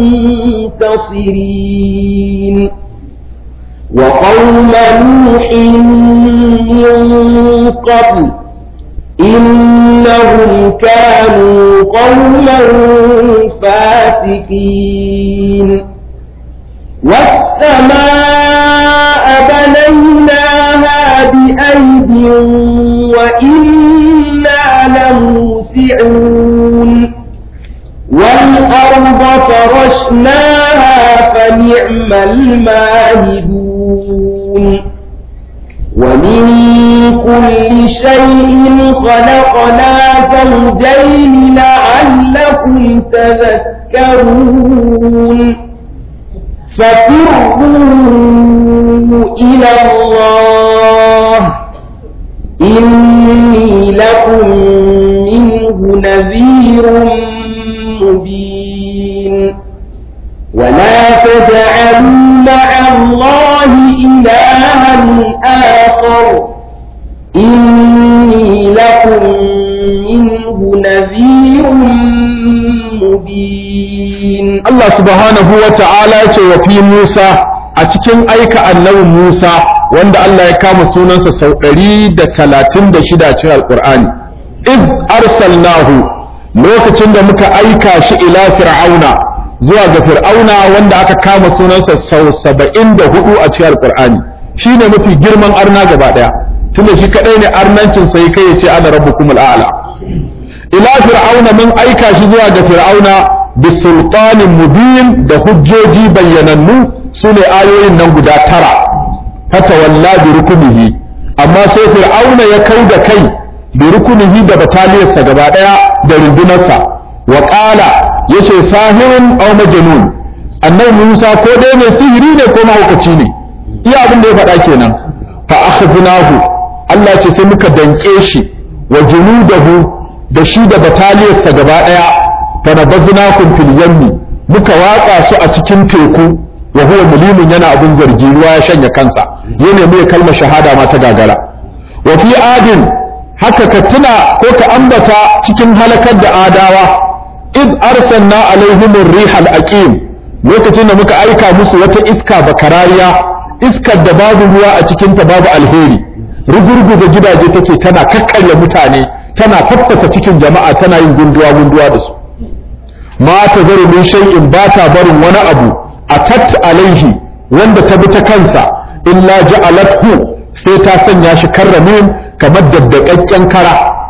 منتصرين وقوم نوح من قبل إنهم كانوا قوما فاسقين والسماء بنيناها بأيد وإنا لموسعون والأرض فرشناها فنعم الماهدون ومن كل شيء خلقنا زوجين لعلكم تذكرون ففروا إلى الله إني لكم منه نذير مبين ولا تجعلوا مع الله إلها آخر إني لكم منه نذير مبين. Allah subhanahu wa ta'ala ya ce wa fi Musa a cikin aika annabi Musa wanda Allah ya kama sunansa sau ɗari da talatin da shida cikin Alƙur'ani. Iz arsalnahu lokacin da muka aika shi ila fir'auna zuwa ga fir'auna wanda aka kama sunansa sau saba'in da hudu a cikin Alƙur'ani. Shi ne mafi girman arna gaba ɗaya tunda shi kaɗai ne arnancin sai kai ya ce ana rabbukumul a'la. Ila fir'auna mun aika shi zuwa ga fir'auna bisultanin mubin da hujjoji bayyanannu su ne ayoyin nan guda tara fatawalla bi rukunihi amma sai fir'auna ya kai da kai bi rukunihi da bataliyarsa gaba daya da rundunarsa wa qala yace sahirun aw majnun annabi Musa ko dai mai sihiri ne ko mahaukaci ne iya abin da ya faɗa kenan fa akhadnahu Allah ce sai muka danke shi wa junudahu da shi da bataliyarsa gaba daya fa nabaznakum fil yammi muka watsa su a cikin teku wa huwa mulimin yana abun zargi ruwa ya shanya kansa ya nemi ya kalma shahada ma ta gagara wa fi adin haka ka tuna ko ka ambata cikin halakar da adawa id arsalna alaihim ar-rihal aqim lokacin da muka aika musu wata iska bakarariya iskar da babu ruwa a cikin ta babu alheri rugurguza gidaje take tana kakkarya mutane tana faffasa cikin jama'a tana yin gunduwa gunduwa da su ma ta zaru min shay'in ba ta barin wani abu atat alaihi wanda ta bi ta kansa illa ja'alathu sai ta sanya shi karramin kamar daddakakken kara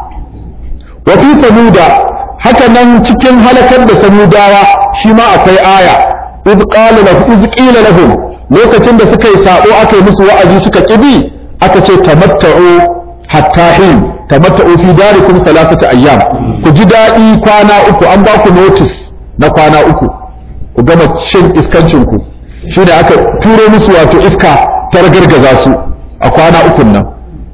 wa fi samuda haka nan cikin halakar da samudawa shi ma akwai aya id qala lahu iz qila lahum lokacin da suka yi sabo aka yi musu wa'azi suka kibi aka ce tamatta'u hatta hin tamatta'u fi darikum thalathata ayyam ku ji dadi kwana uku an ba ku notice na kwana uku ku gama shin iskancin ku shi da aka turo musu wato iska ta ragargaza su a kwana ukun nan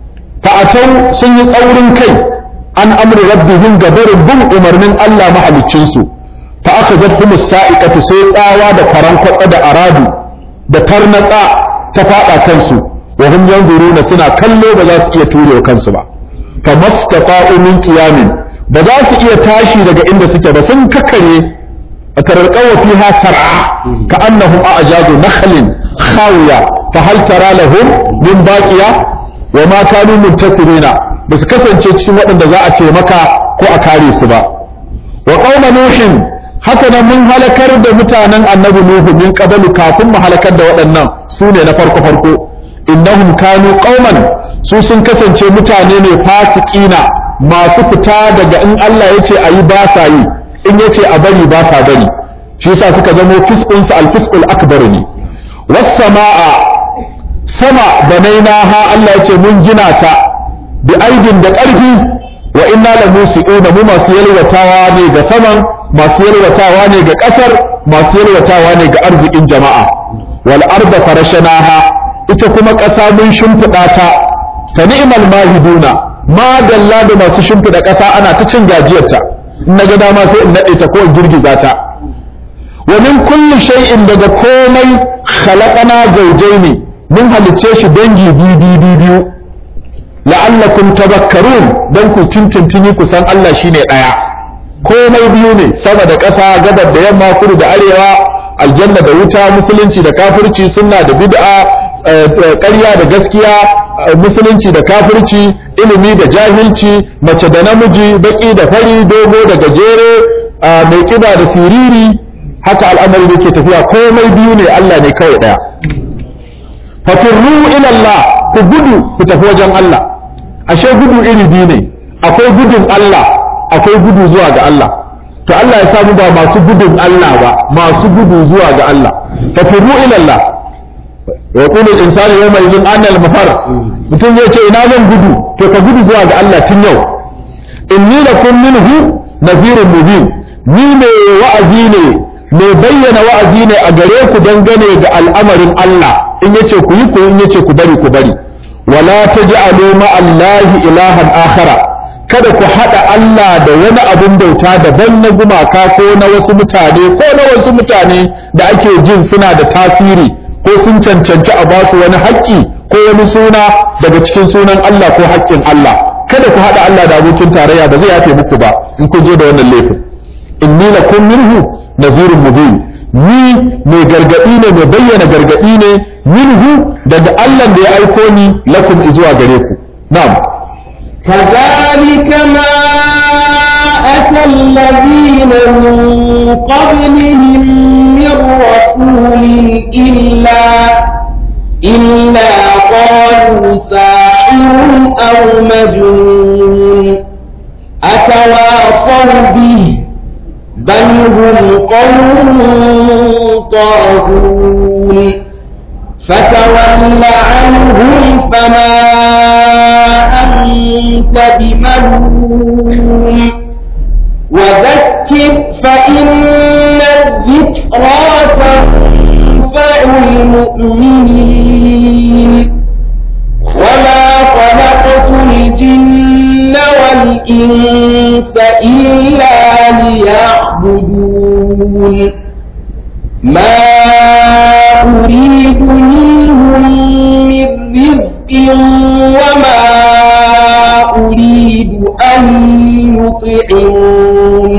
fa'atau sun yi tsaurin kai an amri rabbihim gabarin bin umarnin Allah mahaliccin su fa aka zartumu sa'iqatu sai tsawa da faran kwatsa da aradu da tarnatsa ta fada kansu wa hum yanzuruna suna kallo ba za su iya turewa kansu ba fa mastaqa'u min qiyamin ba za su iya tashi daga inda suke ba sun kakkare أترقوا فيها سرعا كأنهم أعجاز نخل خاوية فهل ترى لهم من باقية وما كانوا منتصرين بس كسن cikin waɗanda za a taimaka ko a kare su ba wa qauma nuhin haka nan mun halakar da mutanen annabi nuhu min qablu kafin mu halakar da waɗannan su ne na farko farko innahum kanu qauman su sun kasance mutane ne fasikina masu fita daga in Allah yace ayi ba sa yi in yace a bari ba sa bari shi yasa suka zamo fisqun sa al-fisqul akbar ne was samaa sama banainaha Allah yace mun gina ta bi aidin da ƙarfi wa inna la musiquna mu masu yalwatawa ne ga saman masu yalwatawa ne ga ƙasar masu yalwatawa ne ga arzikin jama'a wal arda farashnaha ita kuma ƙasa mun shimfiɗa ta ka ni'mal mahiduna ma dalla da masu shimfiɗa ƙasa ana ta cin gajiyarta in na ga dama sai in naɗe ta ko in girgiza ta wa min kulli shay'in daga komai khalaqana zawjaini mun halicce shi dangi biyu biyu biyu la'allakum tadhakkarun dan ku tintintini ku san Allah shine daya komai biyu ne sama da ƙasa gabar da yamma kudu da arewa aljanna da wuta musulunci da kafirci sunna da bid'a ƙarya da gaskiya musulunci da kafirci ilimi da jahilci mace da namiji baki da fari dogo da gajere mai kiba da siriri haka al'amari da ke tafiya komai biyu ne Allah ne kawai daya fatirru ila Allah ku gudu ku tafi wajen Allah ashe gudu iri biyu ne akwai gudun Allah akwai gudu zuwa ga Allah to Allah ya samu ba masu gudun Allah ba masu gudu zuwa ga Allah fatirru ila Allah wa qulu al-insanu yawma idhin anna al-mafar mutum zai ce ina zan gudu to ka gudu zuwa ga Allah tun yau inni lakum minhu nadhirun mubin ni ne wa'azi ne mai bayyana wa'azi ne a gare ku dangane da al'amarin Allah in yace ku yi ku in yace ku bari ku bari wala taj'alu ma'allahi ilahan akhara kada ku hada Allah da wani abin bauta daban na gumaka ko na wasu mutane ko na wasu mutane da ake jin suna da tasiri ko sun cancanci a basu wani haƙƙi ko wani suna daga cikin sunan Allah ko haƙƙin Allah kada ku hada Allah da abokin tarayya ba zai yafe muku ba in kun zo da wannan laifin inni lakum minhu nadhirun mubin ni mai gargadi ne mai bayyana gargadi ne minhu daga Allah da ya aiko ni lakum zuwa gare ku na'am كذلك ما أتى الذين من قبلهم من رسول إلا إلا قالوا ساحر أو مجنون أتواصوا به بل هم قوم طاغون فتول عنهم فما أنت بملوم وذكر فإن الذكرى تنفع المؤمنين وما خلقت الجن والإنس إلا ليعبدون ما أريد منهم من رزق وما أريد أن يطعمون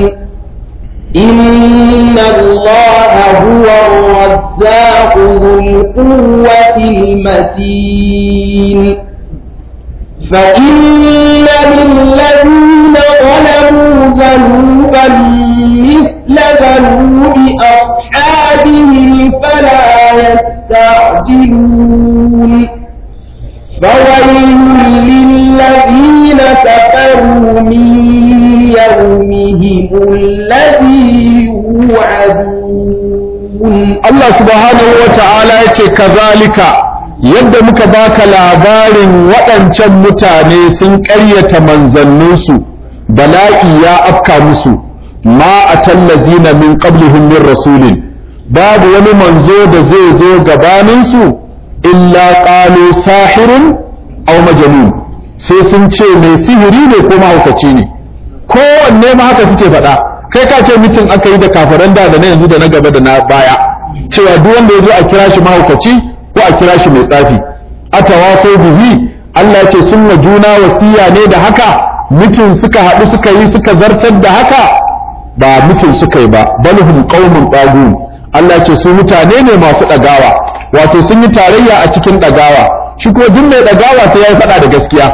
إن الله هو الرزاق ذو القوة المتين فإن للذين ظلموا ذنوبا مثل ذنوب أصحابهم فلا يستعجلون فويل للذين كفروا من يومهم الذي يوعدون الله سبحانه وتعالى كذلك yadda muka baka labarin waɗancan mutane sun ƙaryata manzanninsu bala'i ya afka musu ma atallazina min qablihim min rasulin babu wani manzo da zai zo gabaninsu illa qalu sahirun aw majnun sai sun ce mai sihiri ne ko mahaukaci ne kowanne ma haka suke faɗa kai ka ce mutum aka yi da kafaran da da na yanzu da na gaba da na baya cewa duk wanda ya zo a kira shi mahaukaci ko a kira shi mai tsafi atawasau bihi Allah ya ce sun wa juna wasiya ne da haka mutum suka haɗu suka yi suka zartar da haka ba mutum suka yi ba balhum qaumun tagun Allah ya ce su mutane ne masu ɗagawa wato sun yi tarayya a cikin ɗagawa shi ko duk mai ɗagawa sai ya yi faɗa da gaskiya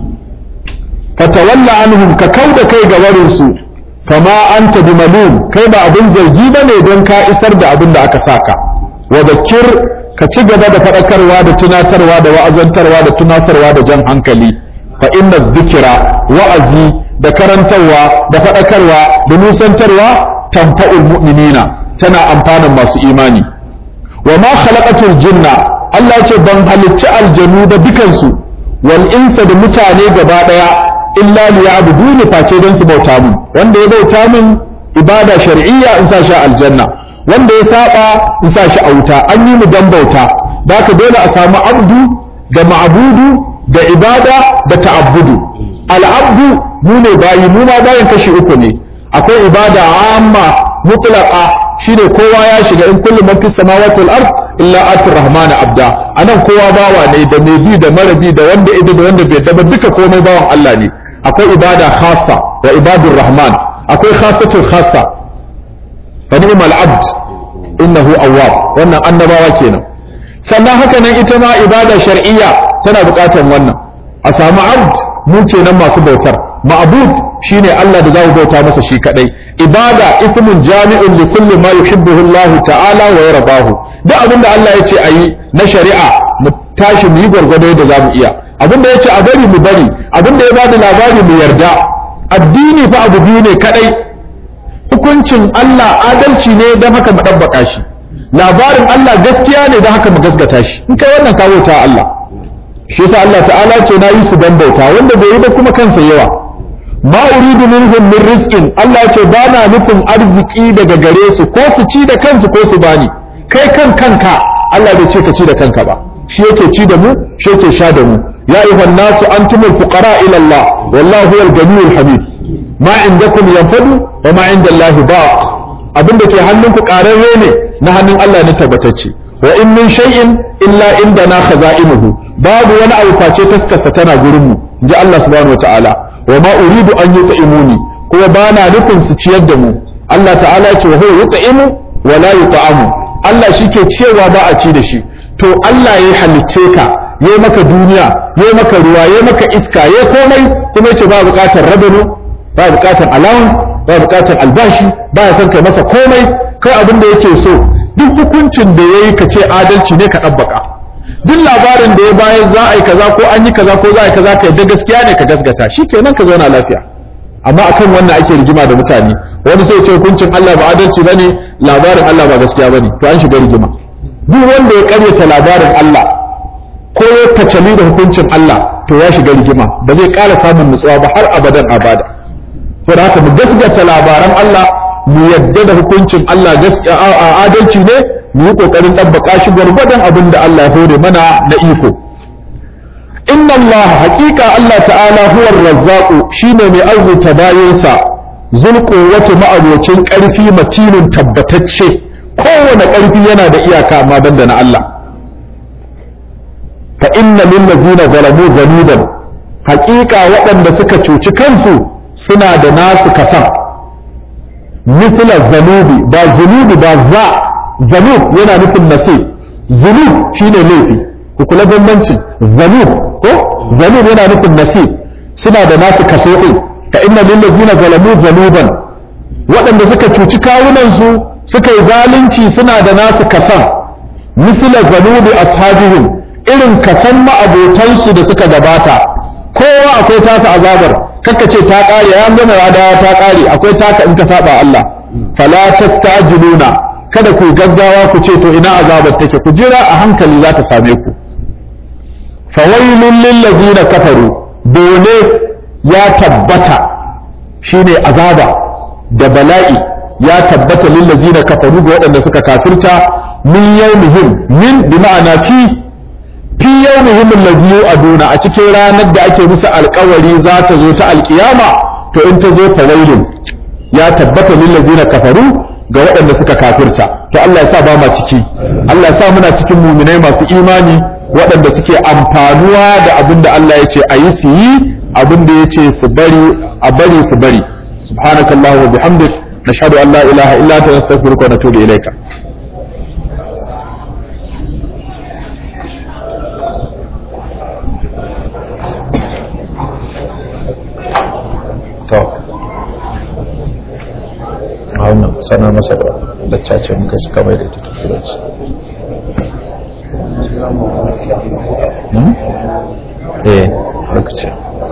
fatawalla anhum ka kauda kai ga warin su fama anta bimalum kai ba abin zargi bane don ka isar da abin da aka saka wa dhakkir ka ci gaba da faɗakarwa da tunatarwa da wa'azantarwa da tunasarwa da jan hankali fa inna dhikra wa'azi da karantarwa da faɗakarwa da nusantarwa tanfa'ul mu'minina tana amfanin masu imani wa ma khalaqatul jinna Allah ce ban halicci aljanu da dukansu wal insa da mutane gaba daya illa liya'buduni face don su bauta mun wanda ya bauta mun ibada shar'iyya in sa shi aljanna wanda ya saba in sa shi a wuta an yi mu dan bauta da ka dole a samu abdu da ma'budu da ibada da ta'abbudu al'abdu mu ne bayi mu ma bayin kashi uku ne akwai ibada amma mutlaqa shine kowa ya shiga in kullu man fis samawati wal ard illa atir rahman abda anan kowa bawa ne da mai bi da marabi da wanda ido da wanda bai daba duka komai bawan Allah ne akwai ibada khassa wa ibadur rahman akwai khassatul khassa fa ni'mal abd innahu awwab wannan annabawa kenan sannan haka nan ita ma ibada shar'iyya tana buƙatar wannan a samu abd mu kenan masu bautar ma'bud shine Allah da zamu bauta masa shi kadai ibada ismun jami'un li kulli ma yuhibbuhu Allah ta'ala wa yardahu duk abinda Allah ya ce ayi na shari'a mu tashi mu yi gwargwado da zamu iya abinda ya ce a bari mu bari abinda ya bada labari mu yarda addini fa abu biyu ne kadai hukuncin Allah adalci ne don haka mu dabbaka shi labarin Allah gaskiya ne don haka mu gaskata shi in kai wannan kawo ta Allah shi yasa Allah ta'ala ce na yi su dan bauta wanda bai yi ba kuma kansa yawa ma uridu minhum min rizqin Allah ya ce ba na nufin arziki daga gare su ko su ci da kansu ko su bani kai kan kanka Allah bai ce ka ci da kanka ba shi yake ci da mu shi yake sha da mu ya ayyuhan nasu antumul fuqara ila Allah wallahu huwal ganiyyul hamid ma indakum yanfadu wa ma inda Allah baq abinda ke hannunku ƙararre ne na hannun Allah ne tabbatacce wa in min shay'in illa indana khaza'inuhu babu wani abu face taskarsa tana gurin mu ji Allah subhanahu wataala wa ma uridu an yut'imuni kuma bana nufin su ciyar da mu Allah ta'ala ya ce wa huwa yut'imu wa la yut'amu Allah shike cewa ba a ci da shi to Allah ya halicce ka yayi maka duniya yayi maka ruwa yayi maka iska yayi komai kuma yace ba bukatar rabano ba bukatar allowance ba bukatar albashi ba ya san kai masa komai kai abin da yake so duk hukuncin da yayi ka ce adalci ne ka dabbaka duk labarin da ya bayar za a yi kaza ko an yi kaza ko za a yi kaza ka yadda gaskiya ne ka gaskata shikenan ka zauna lafiya amma akan wannan ake rigima da mutane wani sai ce hukuncin Allah ba adalci bane labarin Allah ba gaskiya bane to an shiga rigima duk wanda ya karyata labarin Allah ko ya tacali da hukuncin Allah to ya shiga rigima ba zai ƙara samun nutsuwa ba har abadan abada saboda haka mu gaskata labaran Allah mu yadda da hukuncin Allah gaskiya adalci ne mu yi kokarin tabbaka shi gwargwadon abin da Allah ya hore mana na iko inna Allah haqiqa Allah ta'ala huwa ar-razzaq shine mai arzuta bayinsa zulqu wata ma'abocin karfi matinin tabbatacce kowane karfi yana da iyaka amma banda na Allah fa inna lil ladina zalamu zanuban haqiqa waɗanda suka cuci kansu suna da nasu kasan misla zanubi ba zunubi ba za zanub yana nufin nasib zunub shine laifi ku kula bambancin zanub ko zanub yana nufin nasib suna da nasu kaso din fa inna lil ladina zalamu zanuban waɗanda suka cuci kawunan su suka yi zalunci suna da nasu kasan misla zanubi ashabihim irin kasan ma'abotansu da suka gabata kowa akwai tasa azabar kakka ce ta kare ya gama radawa ta kare akwai taka in ka saba Allah fala tastajiluna kada ku gaggawa ku ce to ina azabar take ku jira a hankali za ta same ku fawailul lil ladina kafaru dole ya tabbata shine azaba da bala'i ya tabbata lil ladina kafaru ga waɗanda suka kafirta min yawmihim min bi ma'ana fi fi yawmihim allazi yu'aduna a cikin ranar da ake musu alƙawari za ta zo ta alƙiyama to in ta zo fawailun ya tabbata lil ladina kafaru ga waɗanda suka kafirta to Allah ya sa ba ma ciki Allah ya sa muna cikin muminai masu imani waɗanda suke amfanuwa da abin da Allah ya ce a yi su yi abin da ya ce su bari a bari su bari subhanakallahu wa bihamdik nashhadu an la ilaha illa anta nastaghfiruka wa natubu ilayka to a wannan sanar masa da lacca ce muka suka mai da ita ta turanci eh haka ce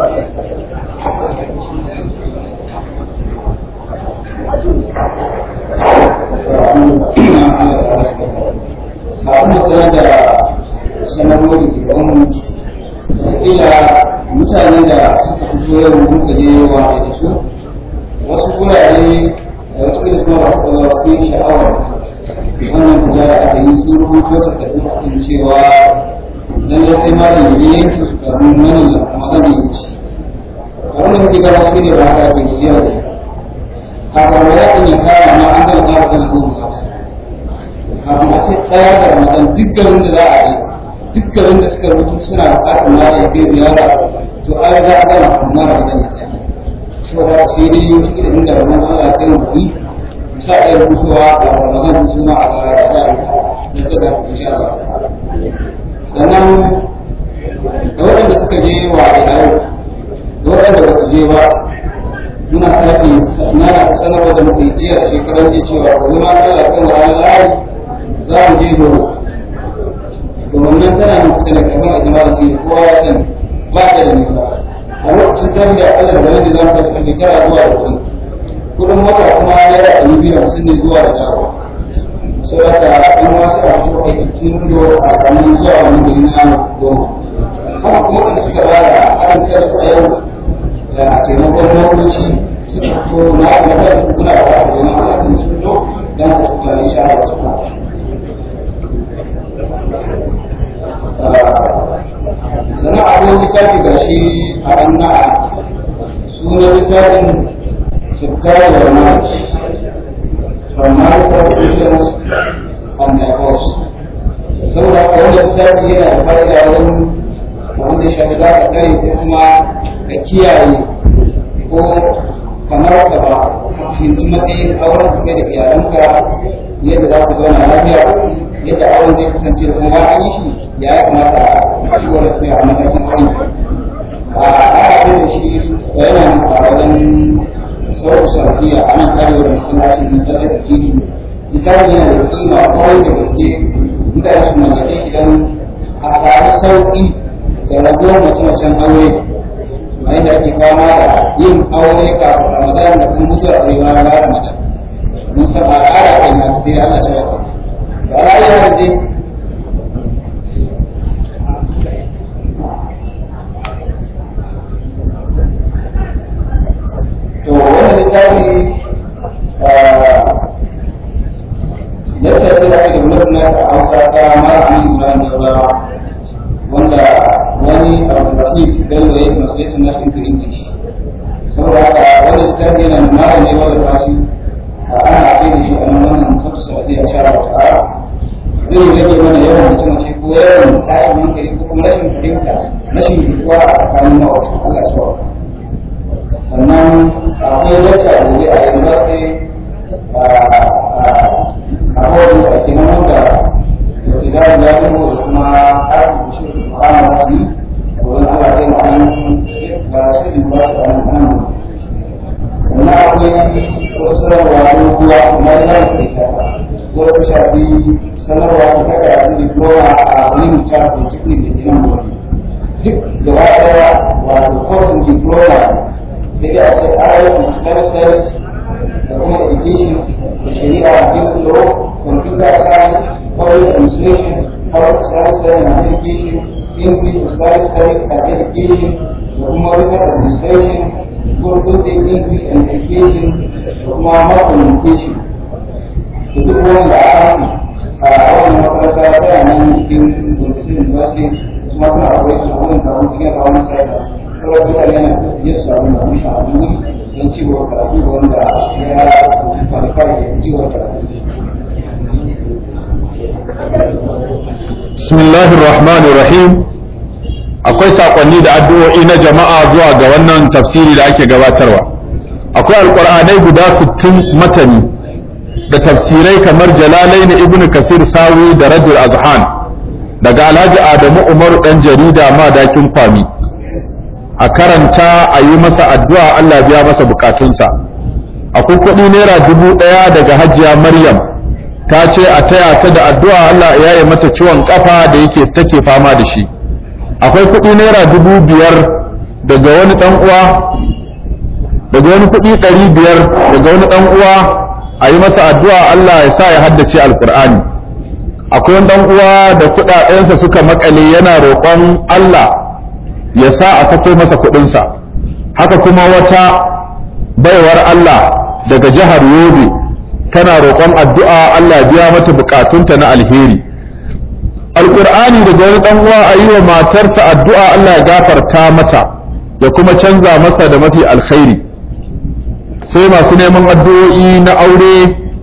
mutanen da suka fito yau muka je wa da su wasu gurare da wasu da kuma wasu da sun sha'awar wannan tijara aka yi su rubuto ta tafi cikin cewa lallai sai malam ya yanke su karbi mani magana ya ci wannan muke gaba shi ne ba ka bai siyar da kafin ya ɗin ya kara ma an gama kara kan zuwa kafin a ce ɗaya da ramadan duk garin da za a yi duk garin da suka rubutu suna buƙatar malam ya bai ziyara to an za a gama kuma ramadan ya tsaya saboda sai dai yin shi da inda ramadan Allah ya kai mu sa a yi rubutuwa a ramadan su ma a tsara da zai da ta da insha Allah sannan da waɗanda suka je wa a yau da waɗanda ba su je ba muna sake na sanarwa da muka yi jiya da shekaran jiya cewa gobe ma ta da kan ranar lahari za mu je horo domin nan tana nan kusa da kamar a jama'a su kowa ya sani ba ta da nisa a lokacin tafi da akalla da wani da za mu tafi karfe tara zuwa da kuɗi kudin mota kuma naira ɗari biyu da hamsin ne zuwa da dawo sau da ka an wasu a fito aiki cikin do a samu zuwa wani gari na goma haka kuma wanda suka ba da haramta su a yau da taimakon motoci suka fito na aka da su kuna da wata domin ana kan su fito don ku fito ne sha Allah su fata sannan abin littafi ga shi a ranar sunan littafin Subscribe your knowledge from marital relations and divorce. saboda haka wanda lissafi yana da fa'ida wajen abin da shafi za ka tsare ko kuma ka kiyaye ko kamar ka ba ka fahimci matsayin auren ka da iyalanka yadda za ku zauna lafiya yadda auren zai kasance da kuma an yi shi ya ya kamata a ci wani tafiya a matakin aure a aka da shi yana a wajen sauran saudiya a nan arewa da masallacin da tsaye da titi littafin yana da kima kawai da gaske mutane su mallake shi don a sami sauƙi da raguwar mace-macen aure a yadda ake fama da yin aure kafin ramadan da kuma mutuwar arewa na bayan mace mun san al'ada kai na sai Allah ta wata da al'ada da dai to wannan littafi yadda sai da ake da na hausa ta mara amin gudan daurawa wanda wani abu bello ya yi translation na into english saboda haka wanda littafi yana da mara ne wanda ba shi ana ake da shi a nan wannan sautu sauti a shara wata ara zai rage mana yawan mace mace ko yawan tashin hankali ko kuma rashin fahimta rashin jituwa a tsakanin mawata Allah shi wa sannan akwai lacca gobe a university a kowane da ke nan wanda da ke zaɓi ya zama da kuma ƙarfi da shi da muhammadu wani wurin Allah zai ma'ana ba su yi ba su ɗan ɗan sannan akwai wasu sanarwa don kuwa kuma da zai kai shafa zuwa ku shafi sanarwa su kaka da diploma a wani mutum polytechnic da ke nan gobe duk gaba ɗaya wato course diploma sai dai a ce ayyukan islamic studies da kuma education da shari'a civil law computer science public administration public islamic studies and education english islamic studies and education da kuma research administration good english and education da kuma mass communication da duk wanda aka a wannan makaranta ta yanar cikin university university kuma kuma akwai su wurin kawon cikin kawon sai kawai mutane yana ya samu da mishi a duniya don ciwon karatu da wanda ya kwalifar da ciwon karatu. Bismillahir Rahmanir Rahim. Akwai sakonni da addu'o'i na jama'a zuwa ga wannan tafsiri da ake gabatarwa. Akwai alƙur'anai guda sittin matani da tafsirai kamar Jalalain Ibn Kasir Sawi da Radul Azhan daga Alhaji Adamu Umaru dan jarida Madakin Kwami. A karanta a yi masa addu'a Allah biya masa bukatunsa. Akwai kuɗi naira dubu ɗaya daga Hajiya Maryam ta ce a taya ta da addu'a Allah ya yi mata ciwon kafa da yake take fama da shi. Akwai kuɗi naira dubu biyar daga wani ɗan uwa daga wani kuɗi ɗari biyar daga wani ɗan uwa a yi masa addu'a Allah ya sa ya haddace Alƙur'ani. Akwai wani ɗan uwa da kuɗaɗensa suka makale yana roƙon Allah ya sa a sako masa kuɗinsa. Haka kuma wata baiwar Allah daga jihar Yobe tana roƙon addu'a Allah biya mata bukatunta na alheri. Alƙur'ani daga wani ɗan uwa a yi wa matarsa addu'a Allah ya gafarta mata ya kuma canza masa da mafi alkhairi. Sai masu neman addu'o'i na aure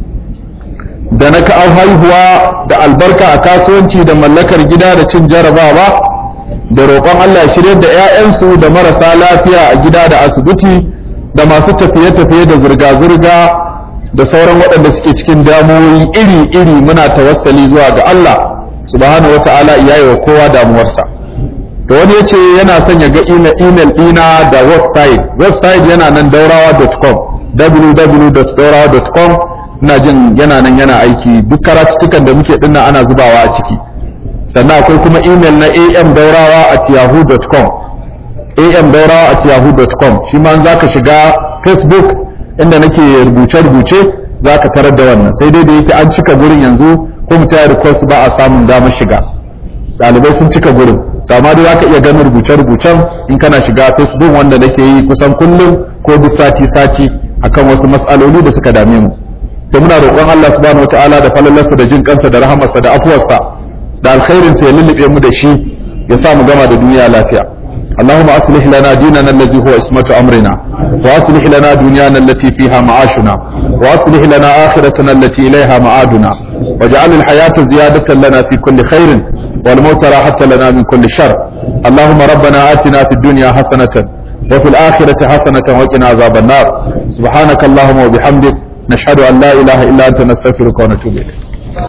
da na ka'au haihuwa da albarka a kasuwanci da mallakar gida da cin jarabawa da roƙon Allah ya shirye da 'ya'yansu da marasa lafiya a gida da asibiti da masu tafiye-tafiye da zirga-zirga da sauran waɗanda suke cikin damuwoyi iri-iri muna tawassali zuwa ga Allah subhanahu wata'ala iyaye wa kowa damuwarsa. To wani yace yana son ya ga email email ɗina da website website yana nan daurawa dot com w w w dot daurawa dot com ina jin yana nan yana aiki duk karatutukan da muke dinnan ana zubawa a ciki. Sannan akwai kuma email na amdaurawa at yahoo dot com amdaurawa at yahoo dot com shi ma za ka shiga Facebook inda nake rubuce-rubuce za ka tarar da wannan sai dai da yake an cika gurin yanzu ko mutum ya request ba a samun damar shiga ɗalibai sun cika gurin amma dai za ka iya ganin rubuce-rubucen in kana shiga Facebook wanda nake yi kusan kullum ko duk sati-sati akan wasu matsaloli da suka dame mu to muna roƙon Allah subhanahu wataala da falalarsa da jin kansa da rahamarsa da afuwarsa da alkhairin sa ya lullube mu da shi ya sa mu gama da duniya lafiya اللهم أصلح لنا ديننا الذي هو اسمة أمرنا وأصلح لنا دنيانا التي فيها معاشنا وأصلح لنا آخرتنا التي إليها معادنا واجعل الحياة زيادة لنا في كل خير والموت راحة لنا من كل شر اللهم ربنا آتنا في الدنيا حسنة وفي الآخرة حسنة وقنا عذاب النار سبحانك اللهم وبحمدك نشهد أن لا إله إلا أنت نستغفرك ونتوب إليك